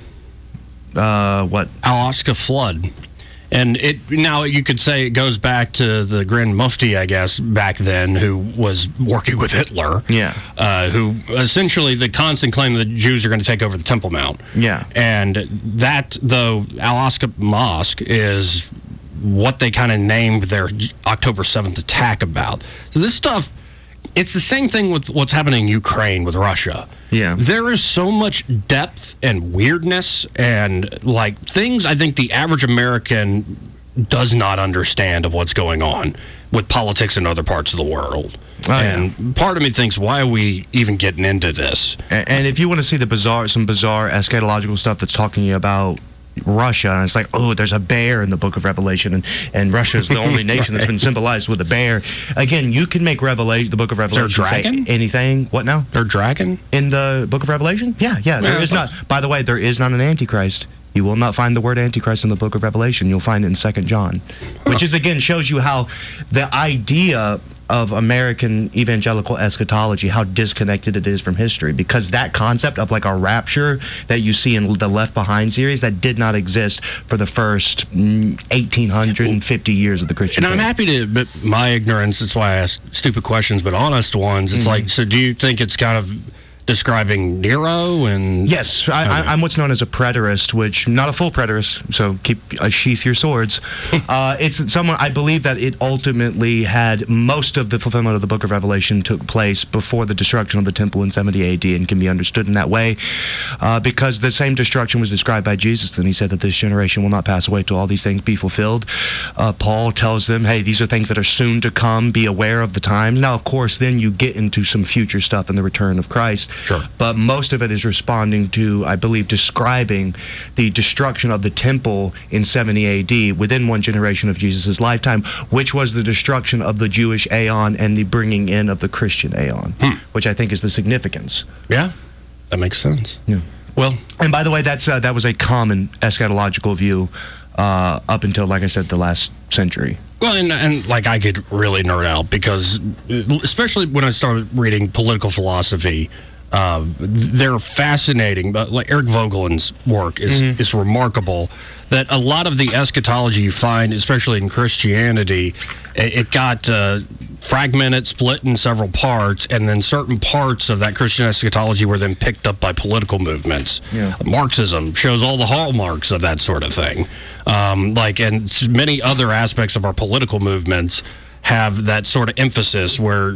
Speaker 3: Uh, what?
Speaker 2: Al-Aqsa Flood. And it now you could say it goes back to the Grand Mufti, I guess, back then, who was working with Hitler.
Speaker 3: Yeah.
Speaker 2: Uh, who essentially the constant claim that the Jews are going to take over the Temple Mount.
Speaker 3: Yeah.
Speaker 2: And that, though, Al-Aqsa Mosque is what they kind of named their October seventh attack about. So this stuff, it's the same thing with what's happening in Ukraine with Russia.
Speaker 3: Yeah.
Speaker 2: There is so much depth and weirdness and, like, things I think the average American does not understand of what's going on with politics in other parts of the world.
Speaker 3: Oh,
Speaker 2: and
Speaker 3: yeah.
Speaker 2: part of me thinks, why are we even getting into this?
Speaker 3: And, and if you want to see the bizarre, some bizarre eschatological stuff that's talking about Russia, and it's like, oh, there's a bear in the book of Revelation, and, and Russia is the only nation right. that's been symbolized with a bear. Again, you can make Revelation, the book of Revelation,
Speaker 2: is there a dragon?
Speaker 3: Say anything. What now?
Speaker 2: There's a dragon?
Speaker 3: In the book of Revelation? Yeah, yeah, there
Speaker 2: yeah,
Speaker 3: is not. By the way, there is not an Antichrist. You will not find the word Antichrist in the book of Revelation. You'll find it in Second John, huh. which is, again, shows you how the idea of American evangelical eschatology, how disconnected it is from history, because that concept of like a rapture that you see in the Left Behind series, that did not exist for the first eighteen fifty years of the Christian
Speaker 2: faith. And I'm happy to admit my ignorance. That's why I ask stupid questions, but honest ones. It's mm-hmm. like, so do you think it's kind of describing Nero? And
Speaker 3: yes, I, okay. I, I'm what's known as a preterist, which not a full preterist, so keep uh, sheath your swords. uh, it's someone, I believe that it ultimately had most of the fulfillment of the book of Revelation took place before the destruction of the temple in seventy A D and can be understood in that way, uh, because the same destruction was described by Jesus, and he said that this generation will not pass away till all these things be fulfilled. Uh, Paul tells them, hey, these are things that are soon to come, be aware of the times. Now, of course, then you get into some future stuff in the return of Christ.
Speaker 2: Sure.
Speaker 3: But most of it is responding to, I believe, describing the destruction of the temple in seventy A D within one generation of Jesus' lifetime, which was the destruction of the Jewish Aeon and the bringing in of the Christian Aeon, hmm. which I think is the significance.
Speaker 2: Yeah, that makes sense.
Speaker 3: Yeah.
Speaker 2: Well,
Speaker 3: and by the way, that's uh, that was a common eschatological view uh, up until, like I said, the last century.
Speaker 2: Well, and, and like I could really nerd out because, especially when I started reading political philosophy, uh, they're fascinating. But like Eric Vogelin's work is mm-hmm. is remarkable. That a lot of the eschatology you find, especially in Christianity, it, it got uh, fragmented, split in several parts, and then certain parts of that Christian eschatology were then picked up by political movements.
Speaker 3: Yeah.
Speaker 2: Marxism shows all the hallmarks of that sort of thing. Um, like, and many other aspects of our political movements have that sort of emphasis where.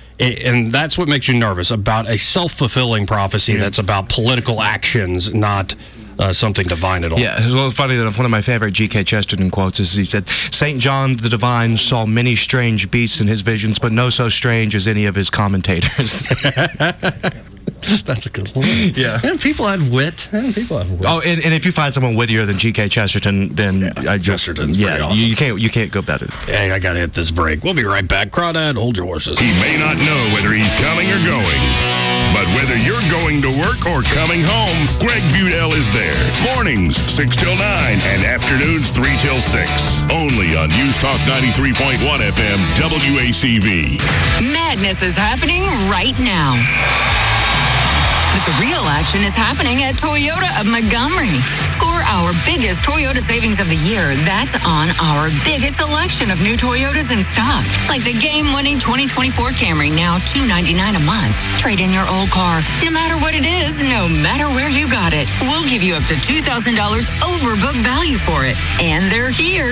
Speaker 2: And that's what makes you nervous about a self-fulfilling prophecy yeah. that's about political actions, not uh, something divine at all.
Speaker 3: Yeah, it's well funny that one of my favorite G K Chesterton quotes is he said, Saint John the Divine saw many strange beasts in his visions, but no so strange as any of his commentators.
Speaker 2: That's a good one.
Speaker 3: Yeah.
Speaker 2: And people have wit. And people have wit.
Speaker 3: Oh, and, and if you find someone wittier than G K Chesterton, then
Speaker 2: yeah,
Speaker 3: I just,
Speaker 2: Chesterton's
Speaker 3: yeah,
Speaker 2: pretty awesome.
Speaker 3: you, you can't you can't go better.
Speaker 2: Hey, I gotta hit this break. We'll be right back. Crawdad, hold your horses.
Speaker 4: He may not know whether he's coming or going, But whether you're going to work or coming home, Greg Budell is there. Mornings, six till nine, and afternoons, three till six. Only on News Talk ninety-three point one F M, W A C V.
Speaker 16: Madness is happening right now. But the real action is happening at Toyota of Montgomery. Score our biggest Toyota savings of the year. That's on our biggest selection of new Toyotas in stock. Like the game-winning twenty twenty-four Camry, now two hundred ninety-nine dollars a month. Trade in your old car. No matter what it is, no matter where you got it, we'll give you up to two thousand dollars over book value for it. And they're here.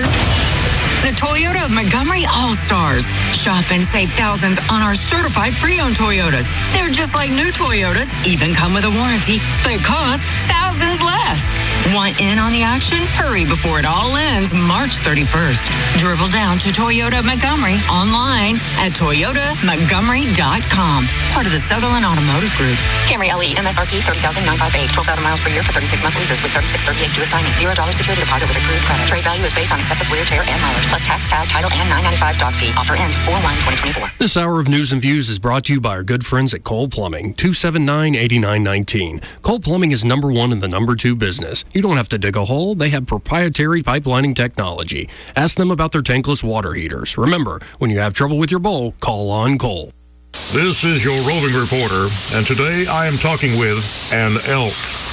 Speaker 16: The Toyota of Montgomery All-Stars. Shop and save thousands on our certified pre-owned Toyotas. They're just like new Toyotas, even come with a warranty, but cost thousands less. Want in on the action? Hurry before it all ends March thirty-first. Dribble down to Toyota Montgomery online at toyota montgomery dot com. Part of the Sutherland Automotive Group.
Speaker 17: Camry L E, M S R P thirty thousand nine hundred fifty-eight, twelve thousand miles per year for thirty-six month leases with thirty-six thirty-eight due at signing. zero dollars security deposit with approved credit. Trade value is based on excessive wear, tear, and mileage, plus tax, tag, title, and nine ninety-five dog fee. Offer ends four one twenty twenty-four.
Speaker 2: This hour of News and Views is brought to you by our good friends at Cole Plumbing, two seven nine, eight nine one nine. Cole Plumbing is number one in the number two business. You don't have to dig a hole. They have proprietary pipelining technology. Ask them about their tankless water heaters. Remember, when you have trouble with your bowl, call on Cole.
Speaker 18: This is your roving reporter, and today I am talking with an elk.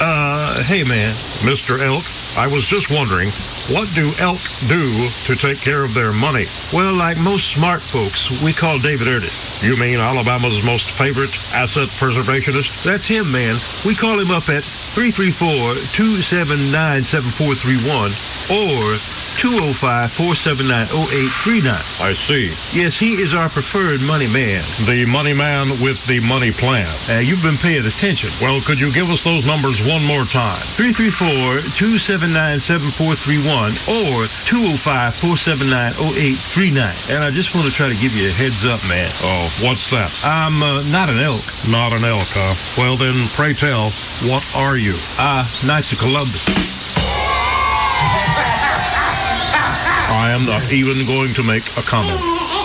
Speaker 18: Uh, hey man, Mister Elk, I was just wondering, what do elk do to take care of their money? Well, like most smart folks, we call David Erdit. You mean Alabama's most favorite asset preservationist? That's him, man. We call him up at three three four, two seven nine, seven four three one or two oh five, four seven nine, oh eight three nine. I see. Yes, he is our preferred money man. The money man with the money plan. Uh, you've been paying attention. Well, could you give us those numbers one more time? three three four, two seven nine, seven four three one or two oh five, four seven nine, oh eight three nine. And I just want to try to give you a heads up, man. Oh, what's that? I'm uh, not an elk. Not an elk, huh? Well, then, pray tell, what are you? Ah, uh, Knights of Columbus. I am not even going to make a comment.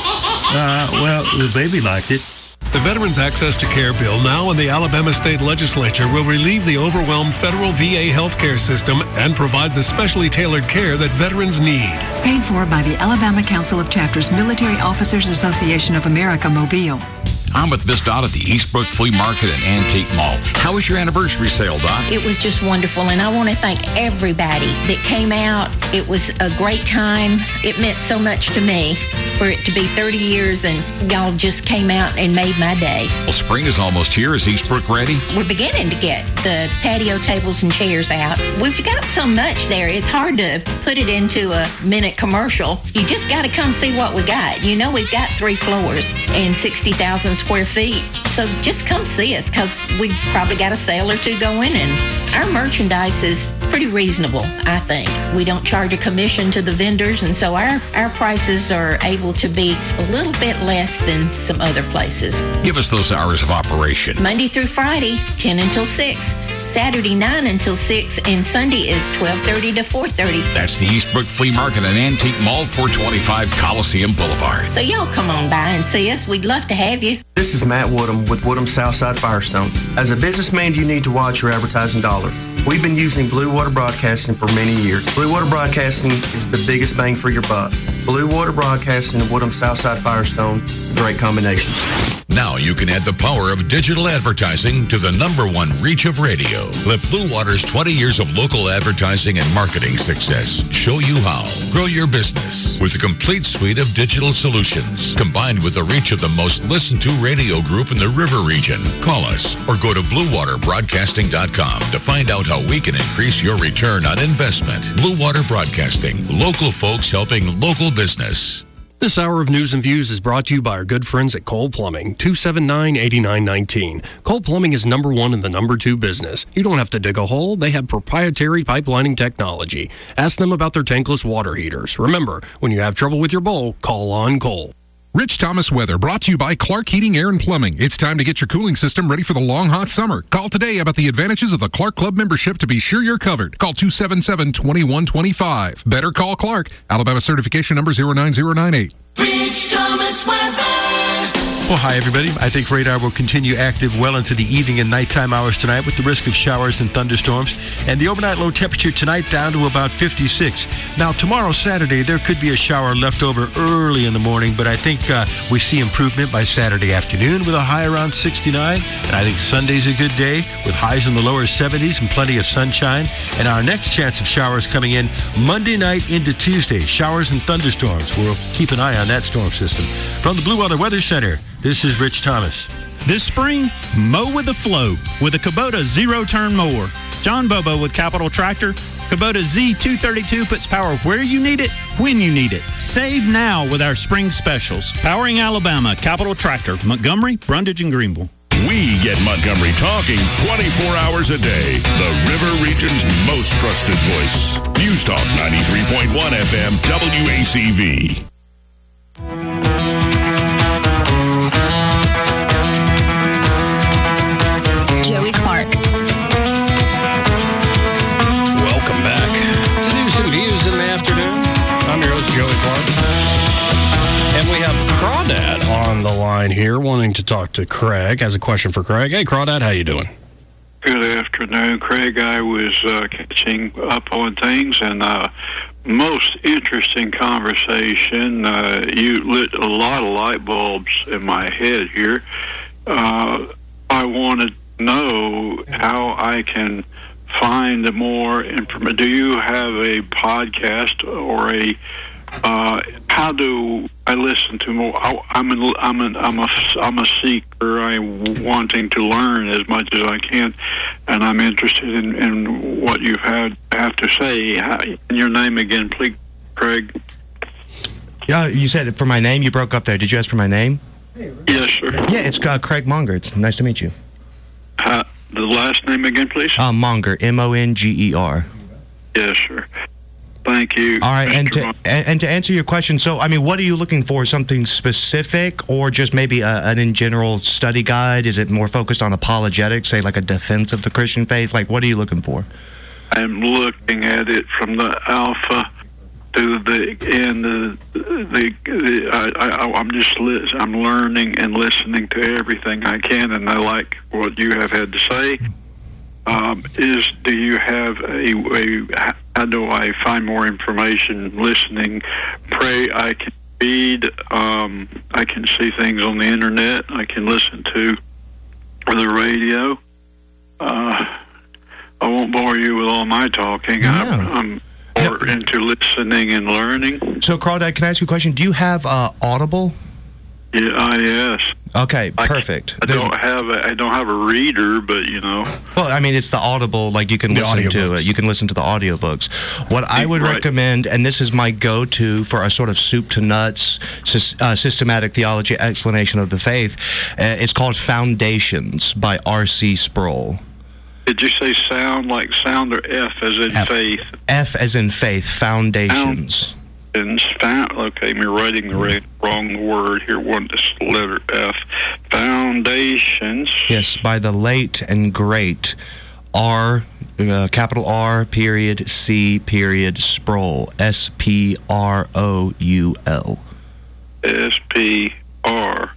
Speaker 18: Uh, well, the baby liked it.
Speaker 19: The Veterans Access to Care bill now in the Alabama State Legislature will relieve the overwhelmed federal V A healthcare system and provide the specially tailored care that veterans need.
Speaker 20: Paid for by the Alabama Council of Chapters Military Officers Association of America, Mobile.
Speaker 21: I'm with Miss Dot at the Eastbrook Flea Market and Antique Mall. How was your anniversary sale, Dot?
Speaker 22: It was just wonderful, and I want to thank everybody that came out. It was a great time. It meant so much to me for it to be thirty years, and y'all just came out and made my day.
Speaker 21: Well, spring is almost here. Is Eastbrook ready?
Speaker 22: We're beginning to get the patio tables and chairs out. We've got so much there. It's hard to put it into a minute commercial. You just got to come see what we got. You know, we've got three floors and sixty thousand square feet. So just come see us, because we probably got a sale or two going, and our merchandise is pretty reasonable, I think. We don't charge a commission to the vendors, and so our, our prices are able to be a little bit less than some other places.
Speaker 21: Give us those hours of operation.
Speaker 22: Monday through Friday, ten until six. Saturday, nine until six, and Sunday is twelve thirty to four thirty.
Speaker 21: That's the Eastbrook Flea Market and Antique Mall, four twenty-five Coliseum Boulevard.
Speaker 22: So y'all come on by and see us. We'd love to have you.
Speaker 23: This is Matt Woodham with Woodham Southside Firestone. As a businessman, you need to watch your advertising dollar. We've been using Blue Water Broadcasting for many years. Blue Water Broadcasting is the biggest bang for your buck. Blue Water Broadcasting and Woodham Southside Firestone, great combination.
Speaker 24: Now you can add the power of digital advertising to the number one reach of radio. Let Blue Water's twenty years of local advertising and marketing success show you how. Grow your business with a complete suite of digital solutions, combined with the reach of the most listened to radio group in the River region. Call us or go to blue water broadcasting dot com to find out how we can increase your return on investment. Blue Water Broadcasting, local folks helping local business.
Speaker 2: This hour of News and Views is brought to you by our good friends at Cole Plumbing, two seven nine, eight nine one nine. Cole Plumbing is number one in the number two business. You don't have to dig a hole. They have proprietary pipelining technology. Ask them about their tankless water heaters. Remember, when you have trouble with your bowl, call on Cole.
Speaker 7: Rich Thomas weather brought to you by Clark Heating, Air and Plumbing. It's time to get your cooling system ready for the long, hot summer. Call today about the advantages of the Clark Club membership to be sure you're covered. Call two seven seven, two one two five. Better call Clark. Alabama certification number zero nine zero nine eight.
Speaker 9: Rich Thomas weather.
Speaker 10: Well, hi, everybody. I think radar will continue active well into the evening and nighttime hours tonight with the risk of showers and thunderstorms. And the overnight low temperature tonight down to about fifty-six. Now, tomorrow, Saturday, there could be a shower left over early in the morning, but I think uh, we see improvement by Saturday afternoon with a high around sixty-nine. And I think Sunday's a good day with highs in the lower seventies and plenty of sunshine. And our next chance of showers coming in Monday night into Tuesday. Showers and thunderstorms. We'll keep an eye on that storm system. From the Blue Water Weather Center, this is Rich Thomas.
Speaker 1: This spring, mow with the flow with a Kubota zero-turn mower. John Bobo with Capital Tractor. Kubota Z two thirty-two puts power where you need it, when you need it. Save now with our spring specials. Powering Alabama, Capital Tractor, Montgomery, Brundage, and Greenville.
Speaker 4: We get Montgomery talking twenty-four hours a day. The River Region's most trusted voice. News Talk ninety-three point one F M W A C V.
Speaker 5: Joey Clark.
Speaker 2: Welcome back to News and Views in the afternoon. I'm your host, Joey Clark. And we have Crawdad on the line here wanting to talk to Craig. Has a question for Craig. Hey, Crawdad, how you doing?
Speaker 6: Good afternoon, Craig. I was uh, catching up on things, and uh, most interesting conversation. Uh, you lit a lot of light bulbs in my head here. Uh, I wanted to know how I can find more information. Do you have a podcast or a uh, how do I listen to more? I, I'm an, I'm an, I'm a I'm a seeker. I'm wanting to learn as much as I can, and I'm interested in, in what you have have to say. How, your name again, please, Craig.
Speaker 3: Yeah, you said for my name. You broke up there. Did you ask for my name?
Speaker 6: Yes, sir.
Speaker 3: Yeah, it's uh, Craig Monger. It's nice to meet you.
Speaker 6: Uh, the last name again, please.
Speaker 3: Uh, Monger, M O N G E R.
Speaker 6: Yes, sir. Thank you.
Speaker 3: All right, and to, and, and to answer your question, so, I mean, what are you looking for? Something specific or just maybe a, an in general study guide? Is it more focused on apologetics, say like a defense of the Christian faith? Like, what are you looking for?
Speaker 6: I'm looking at it from the alpha to the and the the, the I, I, I'm just li- I'm learning and listening to everything I can, and I like what you have had to say. Um, is do you have a, a how do I find more information? Listening, pray. I can read. Um, I can see things on the internet. I can listen to the radio. Uh, I won't bore you with all my talking.
Speaker 3: No.
Speaker 6: I'm, I'm more into listening and learning.
Speaker 3: So, Crawdad, can I ask you a question? Do you have uh, Audible?
Speaker 6: Yeah, uh, yes.
Speaker 3: Okay, perfect.
Speaker 6: I, I don't have a, I don't have a reader, but you know.
Speaker 3: Well, I mean, it's the Audible, like you can
Speaker 6: The
Speaker 3: listen to
Speaker 6: audiobooks.
Speaker 3: it. You can listen to the audiobooks. What I would
Speaker 6: Right.
Speaker 3: recommend, and this is my go-to for a sort of soup to nuts sys- uh, systematic theology explanation of the faith, uh, it's called Foundations by R C Sproul.
Speaker 6: Did you say sound like sound or F as in
Speaker 3: F.
Speaker 6: faith?
Speaker 3: F as in faith, Foundations.
Speaker 6: And found, okay, I'm writing the right, wrong word here. One this letter F. Foundations.
Speaker 3: Yes, by the late and great R, uh, capital R, period, C, period, Sproul. S P R O U L.
Speaker 6: S P R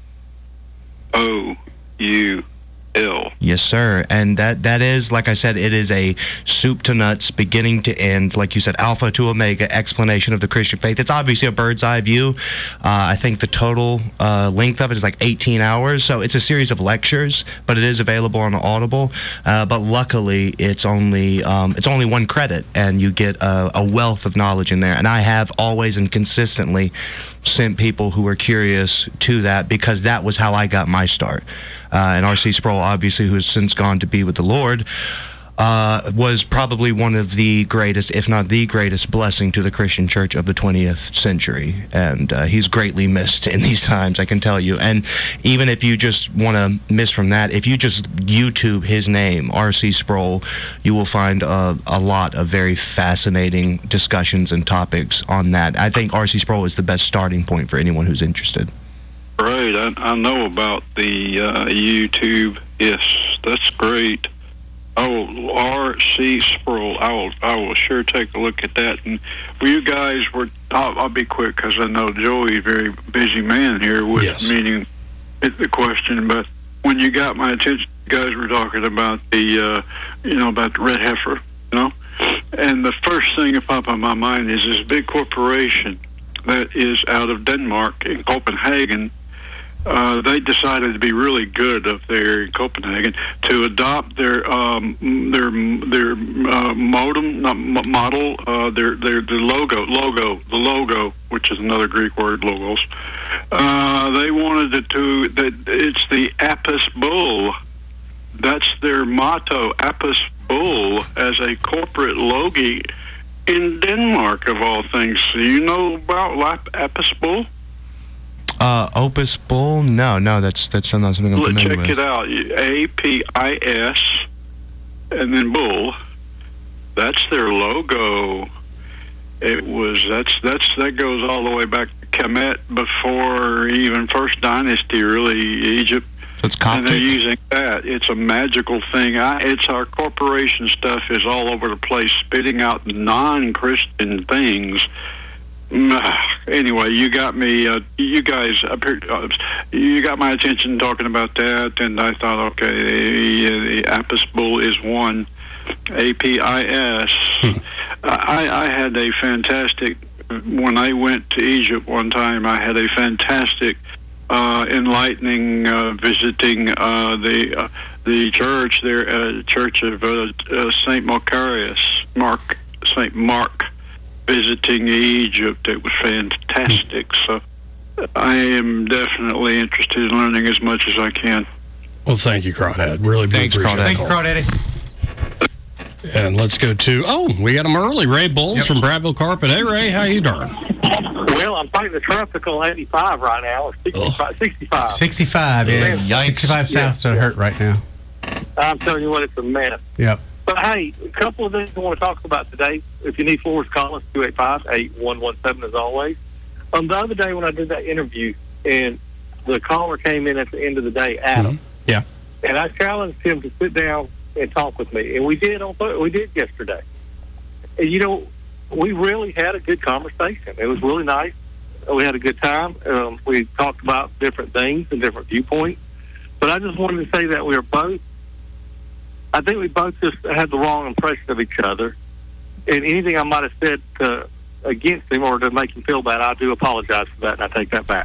Speaker 6: O U L.
Speaker 3: Yes, sir. And that that is, like I said, it is a soup to nuts, beginning to end, like you said, alpha to omega explanation of the Christian faith. It's obviously a bird's eye view. Uh, I think the total uh, length of it is like eighteen hours. So it's a series of lectures, but it is available on Audible. Uh, but luckily, it's only um, it's only one credit, and you get a, a wealth of knowledge in there. And I have always and consistently sent people who are curious to that because that was how I got my start. Uh, and R C Sproul, obviously, who has since gone to be with the Lord, uh, was probably one of the greatest, if not the greatest, blessing to the Christian church of the twentieth century. And uh, he's greatly missed in these times, I can tell you. And even if you just want to miss from that, if you just YouTube his name, R C Sproul, you will find a, a lot of very fascinating discussions and topics on that. I think R C Sproul is the best starting point for anyone who's interested.
Speaker 6: Great. I, I know about the uh, YouTube. Yes, that's great. Oh, R C Sproul. I will. I will sure take a look at that. And well, you guys were. I'll, I'll be quick because I know Joey's a very busy man here with
Speaker 2: Yes.
Speaker 6: meeting it's the question, but when you got my attention, you guys were talking about the, uh, you know, about the red heifer, you know, and the first thing that popped in my mind is this big corporation that is out of Denmark in Copenhagen. Uh, they decided to be really good up there in Copenhagen to adopt their um, their their uh, modem, not m- model, uh, their their their logo, logo, the logo, which is another Greek word, logos. Uh, they wanted it to that it's the Apis bull. That's their motto, Apis bull, as a corporate logo in Denmark of all things. Do you know about Lap- Apis bull?
Speaker 3: Uh, Opus Bull? No, no, that's that's not something I'm
Speaker 6: Well,
Speaker 3: familiar
Speaker 6: check
Speaker 3: with.
Speaker 6: it out. A P I S and then bull. That's their logo. It was that's that's that goes all the way back to Kemet before even First Dynasty, really, Egypt.
Speaker 3: So it's
Speaker 6: And they're
Speaker 3: Coptic?
Speaker 6: using that. It's a magical thing. I, it's our corporation stuff is all over the place, spitting out non-Christian things. Anyway, you got me. Uh, you guys, up here, uh, you got my attention talking about that, and I thought, okay, the, the Apis bull is one, A P I S. I, I had a fantastic when I went to Egypt one time. I had a fantastic, uh, enlightening uh, visiting uh, the uh, the church there, uh, Church of uh, uh, Saint Macarius, Mark Saint Mark. Visiting Egypt, it was fantastic. So I am definitely interested in learning as much as I can.
Speaker 2: Well, thank you, Crawdad. Really
Speaker 6: Thanks,
Speaker 2: appreciate
Speaker 6: Crawdad.
Speaker 2: it.
Speaker 6: Thank you,
Speaker 14: Crawdaddy.
Speaker 2: And let's go to, oh, we got him early. Ray Bowles yep. from Bradville Carpet. Hey, Ray, how you doing?
Speaker 5: Well, I'm fighting the tropical eighty-five right now, or sixty-five. sixty-five,
Speaker 14: sixty-five, yeah.
Speaker 5: Yikes.
Speaker 14: sixty-five
Speaker 5: Yeah.
Speaker 14: south, so hurt right now.
Speaker 5: I'm telling you what, it's a mess.
Speaker 14: Yep.
Speaker 5: But hey, a couple of things I want to talk about today. If you need floors, call us two eight five, eight one one seven as always. Um, the other day when I did that interview, and the caller came in at the end of the day, Adam.
Speaker 2: Mm-hmm. Yeah.
Speaker 5: And I challenged him to sit down and talk with me, and we did on we did yesterday. And you know, we really had a good conversation. It was really nice. We had a good time. Um, we talked about different things and different viewpoints. But I just wanted to say that we were both. I think we both just had the wrong impression of each other. And anything I might have said uh, against him or to make him feel bad, I do apologize for that, and I take that back.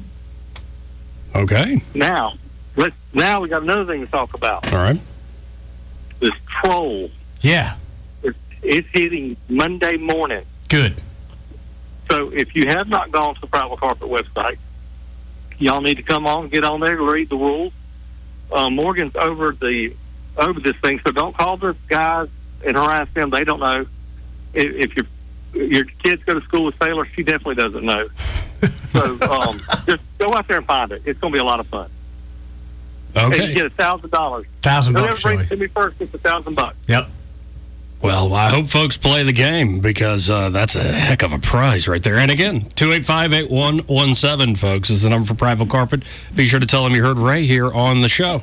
Speaker 2: Okay.
Speaker 5: Now, let's, now we got another thing to talk about.
Speaker 2: All right.
Speaker 5: This troll.
Speaker 14: Yeah.
Speaker 5: It's, it's hitting Monday morning.
Speaker 14: Good.
Speaker 5: So if you have not gone to the Private Carpet website, y'all need to come on, get on there, read the rules. Uh, Morgan's over the over this thing, so don't call the guys and harass them. They don't know. If, if your your kids go to school with sailors, she definitely doesn't know. So um, just go out there and find it. It's going to be a lot of fun.
Speaker 2: Okay.
Speaker 5: And you get a thousand dollars.
Speaker 14: Thousand
Speaker 5: Whoever
Speaker 14: bucks,
Speaker 5: brings
Speaker 14: Joey.
Speaker 5: it to me first gets a thousand bucks.
Speaker 14: Yep.
Speaker 2: Well, I hope folks play the game because uh, that's a heck of a prize right there. And again, two eight five, eight one one seven, folks, is the number for Private Carpet. Be sure to tell them you heard Ray here on the show.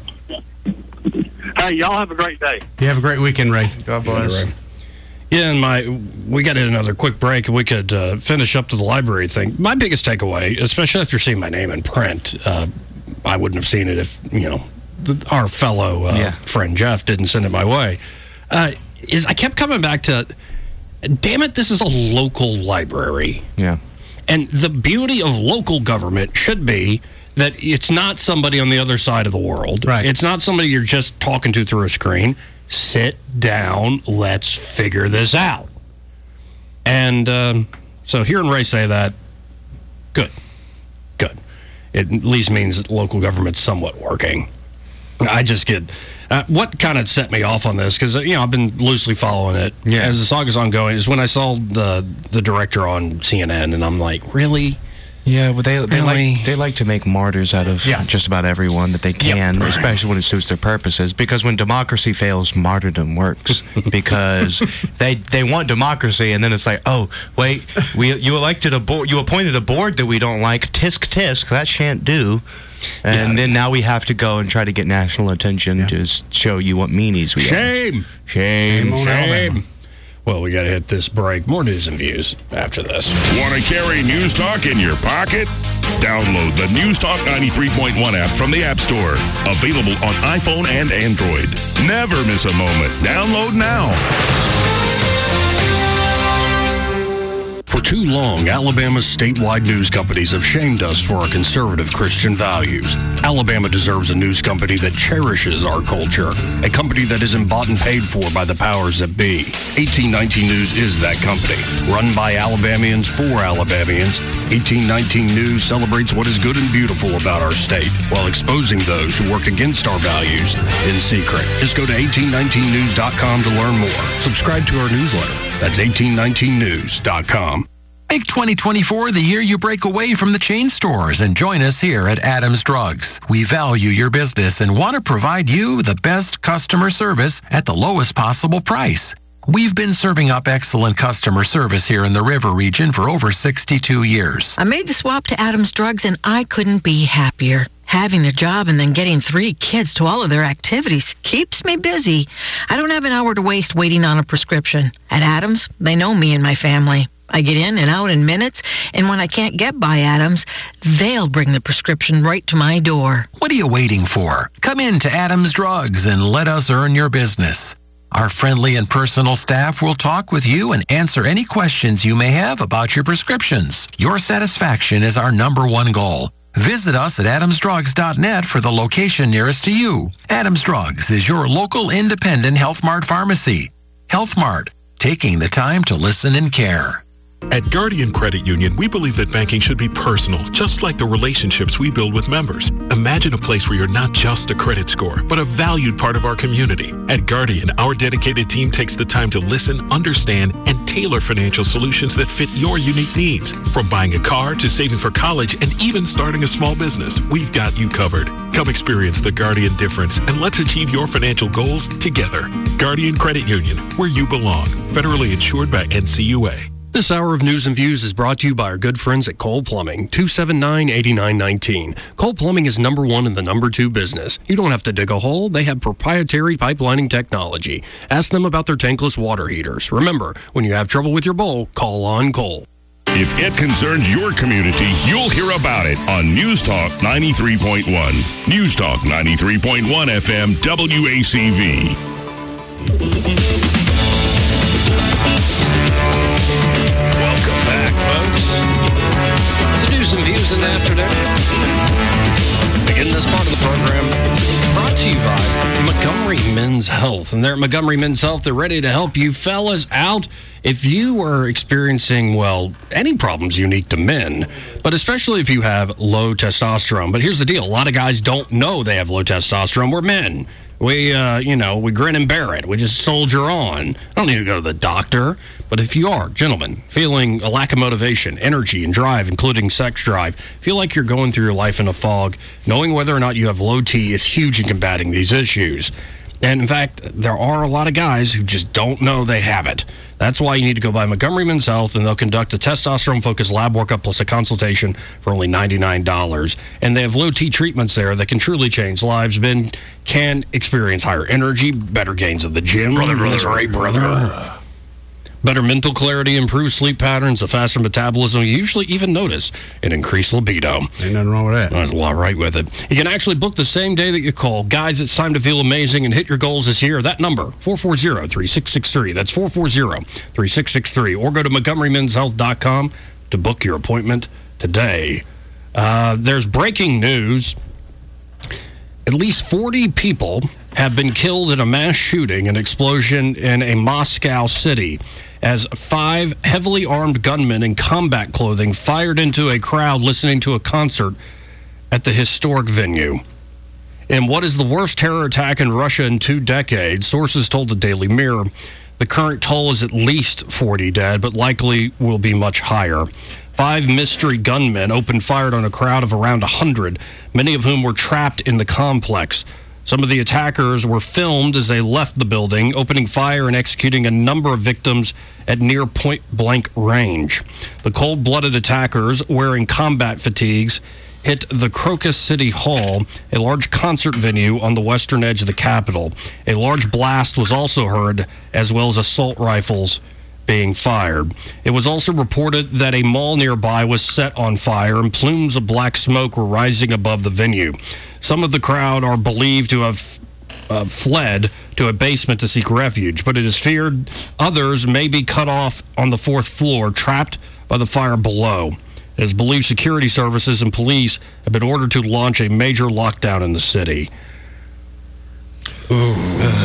Speaker 5: Hey, y'all have a great day.
Speaker 14: You have a great weekend, Ray.
Speaker 3: God bless.
Speaker 2: Ray. Yeah, and my we got another quick break, and we could uh, finish up to the library thing. My biggest takeaway, especially after seeing my name in print, uh, I wouldn't have seen it if, you know, the, our fellow uh,
Speaker 3: Yeah.
Speaker 2: friend Jeff didn't send it my way, uh, is I kept coming back to, damn it, this is a local library.
Speaker 3: Yeah.
Speaker 2: And the beauty of local government should be that it's not somebody on the other side of the world.
Speaker 14: Right.
Speaker 2: It's not somebody you're just talking to through a screen. Sit down. Let's figure this out. And um, so hearing Ray say that, good. Good. It at least means that local government's somewhat working. I just get... Uh, what kind of set me off on this, because, you know, I've been loosely following it
Speaker 3: Yeah.
Speaker 2: as the saga's ongoing, is when I saw the the director on C N N, and I'm like, really?
Speaker 3: Yeah, but they they
Speaker 2: Really?
Speaker 3: like they like to make martyrs out of
Speaker 14: Yeah.
Speaker 3: just about everyone that they can, especially when it suits their purposes. Because when democracy fails, martyrdom works. Because they they want democracy, and then it's like, oh wait, we you elected a board, you appointed a board that we don't like. Tisk tisk, that shan't do. And then now we have to go and try to get national attention to s- show you what meanies we
Speaker 2: Shame.
Speaker 3: are. Shame.
Speaker 14: on Alabama.
Speaker 2: Shame. Well, we got to hit this break. More news and views after this.
Speaker 4: Want to carry news talk in your pocket? Download the News Talk ninety-three point one app from the App Store. Available on iPhone and Android. Never miss a moment. Download now.
Speaker 2: For too long, Alabama's statewide news companies have shamed us for our conservative Christian values. Alabama deserves a news company that cherishes our culture, a company that isn't bought and paid for by the powers that be. eighteen nineteen News is that company. Run by Alabamians for Alabamians, eighteen nineteen News celebrates what is good and beautiful about our state while exposing those who work against our values in secret. Just go to eighteen nineteen news dot com to learn more. Subscribe to our newsletter. That's eighteen nineteen news dot com.
Speaker 8: Make twenty twenty-four the year you break away from the chain stores and join us here at Adams Drugs. We value your business and want to provide you the best customer service at the lowest possible price. We've been serving up excellent customer service here in the River region for over sixty-two years.
Speaker 11: I made the swap to Adams Drugs and I couldn't be happier. Having a job and then getting three kids to all of their activities keeps me busy. I don't have an hour to waste waiting on a prescription. At Adams, they know me and my family. I get in and out in minutes, and when I can't get by Adams, they'll bring the prescription right to my door.
Speaker 8: What are you waiting for? Come in to Adams Drugs and let us earn your business. Our friendly and personal staff will talk with you and answer any questions you may have about your prescriptions. Your satisfaction is our number one goal. Visit us at adams drugs dot net for the location nearest to you. Adams Drugs is your local independent Health Mart pharmacy. Health Mart, taking the time to listen and care.
Speaker 12: At Guardian Credit Union, we believe that banking should be personal, just like the relationships we build with members. Imagine a place where you're not just a credit score, but a valued part of our community. At Guardian, our dedicated team takes the time to listen, understand, and tailor financial solutions that fit your unique needs. From buying a car to saving for college and even starting a small business, we've got you covered. Come experience the Guardian difference and let's achieve your financial goals together. Guardian Credit Union, where you belong. Federally insured by N C U A.
Speaker 2: This hour of News and Views is brought to you by our good friends at Cole Plumbing, two seven nine, eight nine one nine. Cole Plumbing is number one in the number two business. You don't have to dig a hole. They have proprietary pipelining technology. Ask them about their tankless water heaters. Remember, when you have trouble with your bowl, call on Cole.
Speaker 4: If it concerns your community, you'll hear about it on News Talk ninety-three point one. News Talk ninety-three point one F M W A C V.
Speaker 2: Welcome back, folks, to News and Views in the afternoon. Begin this part of the program brought to you by Montgomery Men's Health. And they're at Montgomery Men's Health. They're ready to help you fellas out if you are experiencing, well, any problems unique to men, but especially if you have low testosterone. But here's the deal. A lot of guys don't know they have low testosterone. We're men. We, uh, you know, we grin and bear it. We just soldier on. I don't need to go to the doctor. But if you are, gentlemen, feeling a lack of motivation, energy, and drive, including sex drive, feel like you're going through your life in a fog, knowing whether or not you have low T is huge in combating these issues. And in fact, there are a lot of guys who just don't know they have it. That's why you need to go by Montgomery Men's Health, and they'll conduct a testosterone-focused lab workup plus a consultation for only ninety-nine dollars. And they have low T treatments there that can truly change lives. Men can experience higher energy, better gains at the gym. Brother, brother, that's right, brother. Better mental clarity, improved sleep patterns, a faster metabolism. You usually even notice an increased libido.
Speaker 14: Ain't nothing wrong with that.
Speaker 2: There's a lot right with it. You can actually book the same day that you call. Guys, it's time to feel amazing and hit your goals this year. That number, four four zero, three six six three. That's four four zero, three six six three. Or go to montgomery men's health dot com to book your appointment today. Uh, there's breaking news. At least forty people have been killed in a mass shooting and explosion in a Moscow city as five heavily armed gunmen in combat clothing fired into a crowd listening to a concert at the historic venue. In what is the worst terror attack in Russia in two decades, sources told the Daily Mirror the current toll is at least forty dead, but likely will be much higher. Five mystery gunmen opened fire on a crowd of around one hundred, many of whom were trapped in the complex. Some of the attackers were filmed as they left the building, opening fire and executing a number of victims at near point-blank range. The cold-blooded attackers, wearing combat fatigues, hit the Crocus City Hall, a large concert venue on the western edge of the capital. A large blast was also heard, as well as assault rifles being fired. It was also reported that a mall nearby was set on fire and plumes of black smoke were rising above the venue. Some of the crowd are believed to have uh, fled to a basement to seek refuge, but it is feared others may be cut off on the fourth floor, trapped by the fire below. It is believed security services and police have been ordered to launch a major lockdown in the city. Ooh.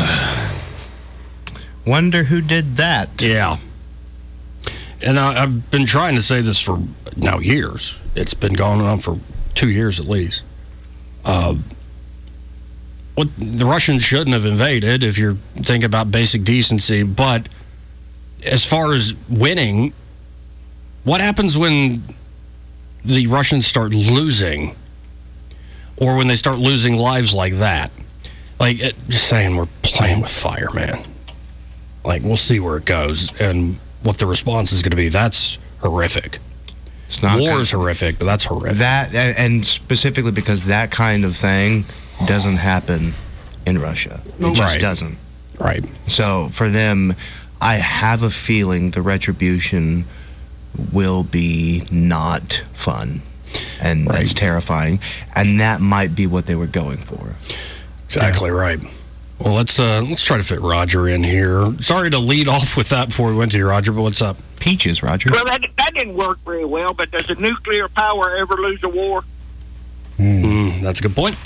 Speaker 3: Wonder who did that.
Speaker 2: Yeah. And I, I've been trying to say this for now years. It's been going on for two years at least. Uh, what the Russians shouldn't have invaded if you're thinking about basic decency. But as far as winning, what happens when the Russians start losing, or when they start losing lives like that? Like, it, just saying, we're playing with fire, man. Like, we'll see where it goes and what the response is going to be. That's horrific.
Speaker 3: It's not
Speaker 2: War
Speaker 3: good.
Speaker 2: is horrific, but that's horrific.
Speaker 3: That, and and specifically because that kind of thing doesn't happen in Russia. It just
Speaker 2: Right.
Speaker 3: doesn't.
Speaker 2: Right.
Speaker 3: So for them, I have a feeling the retribution will be not fun. And that's terrifying. And that might be what they were going for.
Speaker 2: Exactly right. Well, let's uh, let's try to fit Roger in here. Sorry to lead off with that before we went to you, Roger, but what's up?
Speaker 3: Peaches, Roger.
Speaker 13: Well, that, that didn't work very well, but does a nuclear power ever lose a war?
Speaker 2: Mm, that's a good point.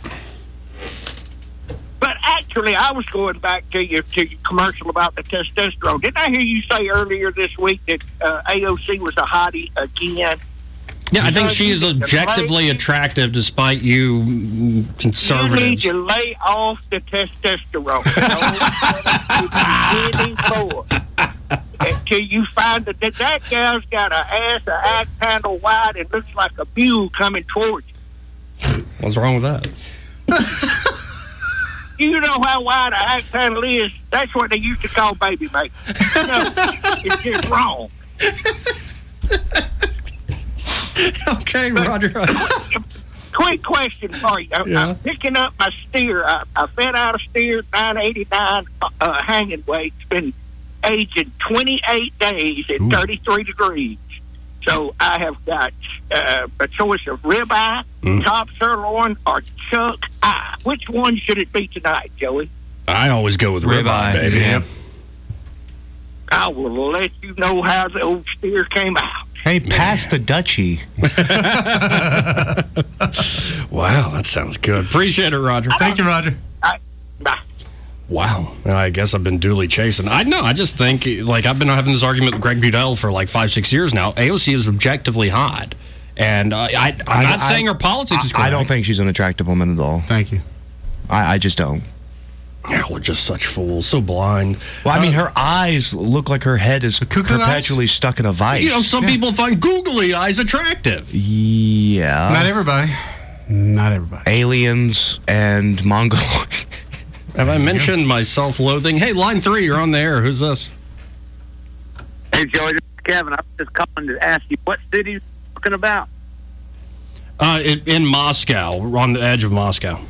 Speaker 13: But actually, I was going back to your, to your commercial about the testosterone. Didn't I hear you say earlier this week that uh, A O C was a hottie again?
Speaker 2: Yeah, I think
Speaker 13: Because
Speaker 2: she
Speaker 13: you
Speaker 2: is
Speaker 13: need to
Speaker 2: objectively
Speaker 13: lay-
Speaker 2: despite despite you mm,
Speaker 13: You
Speaker 2: conservatives.
Speaker 13: need to lay off the testosterone. Don't anymore. Until you find that that, that gal's got an ass, an axe handle wide, and looks like a mule coming towards you.
Speaker 2: What's wrong with that?
Speaker 13: You know how wide an axe handle is? That's what they used to call baby making. No, it's just wrong.
Speaker 2: Okay, Roger.
Speaker 13: Quick question for you. I,
Speaker 2: Yeah.
Speaker 13: I'm picking up my steer. I, I fed out a steer, nine eighty-nine uh, hanging weight. It's been aging twenty-eight days at
Speaker 14: Ooh.
Speaker 13: thirty-three degrees. So I have got uh, a choice of ribeye,
Speaker 2: Mm.
Speaker 13: top sirloin, or chuck eye. Which one should it be tonight, Joey?
Speaker 2: I always go with ribeye,
Speaker 3: Ribeye,
Speaker 2: baby.
Speaker 3: yeah.
Speaker 13: I will let you know how the old steer came out.
Speaker 3: Hey, pass the Dutchie.
Speaker 2: Wow, that sounds good. Appreciate it, Roger.
Speaker 14: Thank you, Roger.
Speaker 2: Wow. Well, I guess I've been duly chasing. I know. I just think, like, I've been having this argument with Greg Budell for like five, six years now. A O C is objectively hot. And uh, I, I'm not saying her politics
Speaker 3: I,
Speaker 2: is correct.
Speaker 3: I don't think she's an attractive woman at all.
Speaker 14: Thank you.
Speaker 3: I, I just don't.
Speaker 2: Yeah, we're just such fools, so blind.
Speaker 3: Well, I mean,
Speaker 2: Uh,
Speaker 3: her eyes look like her head is perpetually stuck in a vice.
Speaker 2: You know, some people find googly eyes attractive.
Speaker 3: Yeah.
Speaker 14: Not everybody. Not everybody.
Speaker 3: Aliens and Mongoloid.
Speaker 2: Have I mentioned my self-loathing? Hey, line three, you're on the air. Who's this?
Speaker 15: Hey, Joey, this is Kevin. I was just calling to ask you what city you're talking about.
Speaker 2: Uh, in, in Moscow. We're on the edge of Moscow.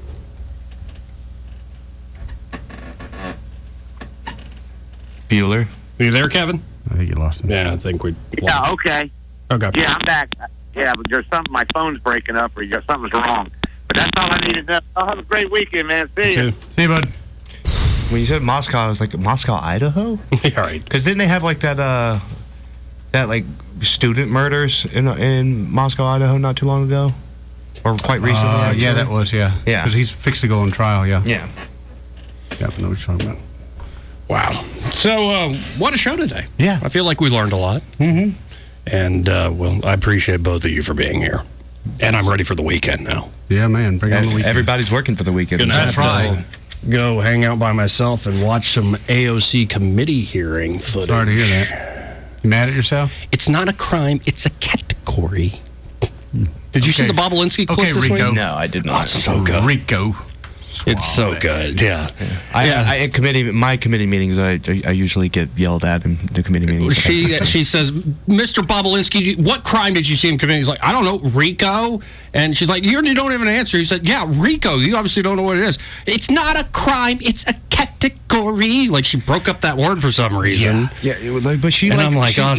Speaker 3: Bueller.
Speaker 2: Are you there, Kevin?
Speaker 14: I think you lost him.
Speaker 2: Yeah, I think we
Speaker 15: Yeah, okay.
Speaker 2: Okay.
Speaker 15: Yeah, I'm back. Yeah, but there's something, my phone's breaking up or you- something's wrong. But that's all I needed to know. I'll have a great weekend, man. See you.
Speaker 14: See you, bud.
Speaker 3: When you said Moscow, I was like, Moscow, Idaho?
Speaker 2: Yeah, right.
Speaker 3: Because didn't they have like that, uh, that like student murders in in Moscow, Idaho, not too long ago, or quite recently?
Speaker 14: Uh,
Speaker 3: actually?
Speaker 14: yeah, that was, yeah.
Speaker 3: Yeah.
Speaker 14: Because he's fixed to go on trial, yeah.
Speaker 3: Yeah.
Speaker 14: Yeah, I know what you're talking about.
Speaker 2: Wow. So, uh, what a show today.
Speaker 3: Yeah.
Speaker 2: I feel like we learned a lot.
Speaker 14: Mm-hmm.
Speaker 2: And, uh, well, I appreciate both of you for being here. And I'm ready for the weekend now.
Speaker 14: Yeah, man. Bring on the weekend.
Speaker 3: Everybody's working for the weekend.
Speaker 2: Gonna
Speaker 14: That's
Speaker 2: have to
Speaker 14: right.
Speaker 2: go hang out by myself and watch some A O C committee hearing footage.
Speaker 14: Sorry to hear that. You mad at yourself?
Speaker 2: It's not a crime. It's a category. Did you see
Speaker 14: Okay.
Speaker 2: the Bobulinski clip
Speaker 14: Okay,
Speaker 2: this
Speaker 14: Rico.
Speaker 2: week?
Speaker 3: No, I did
Speaker 2: Oh,
Speaker 3: not.
Speaker 2: it's so good.
Speaker 14: Rico.
Speaker 2: It's so good, yeah.
Speaker 3: yeah. I,
Speaker 2: yeah.
Speaker 3: I, I committee my committee meetings. I, I usually get yelled at in the committee meetings.
Speaker 2: She she says, Mister Bobulinski, what crime did you see him commit? He's like, I don't know, RICO. And she's like, you don't have an answer. He said, yeah, RICO. You obviously don't know what it is. It's not a crime. It's a category. Like she broke up that word for some reason.
Speaker 3: Yeah, yeah it was like, but she.
Speaker 2: And
Speaker 3: like,
Speaker 2: I'm like,
Speaker 3: she,
Speaker 2: oh.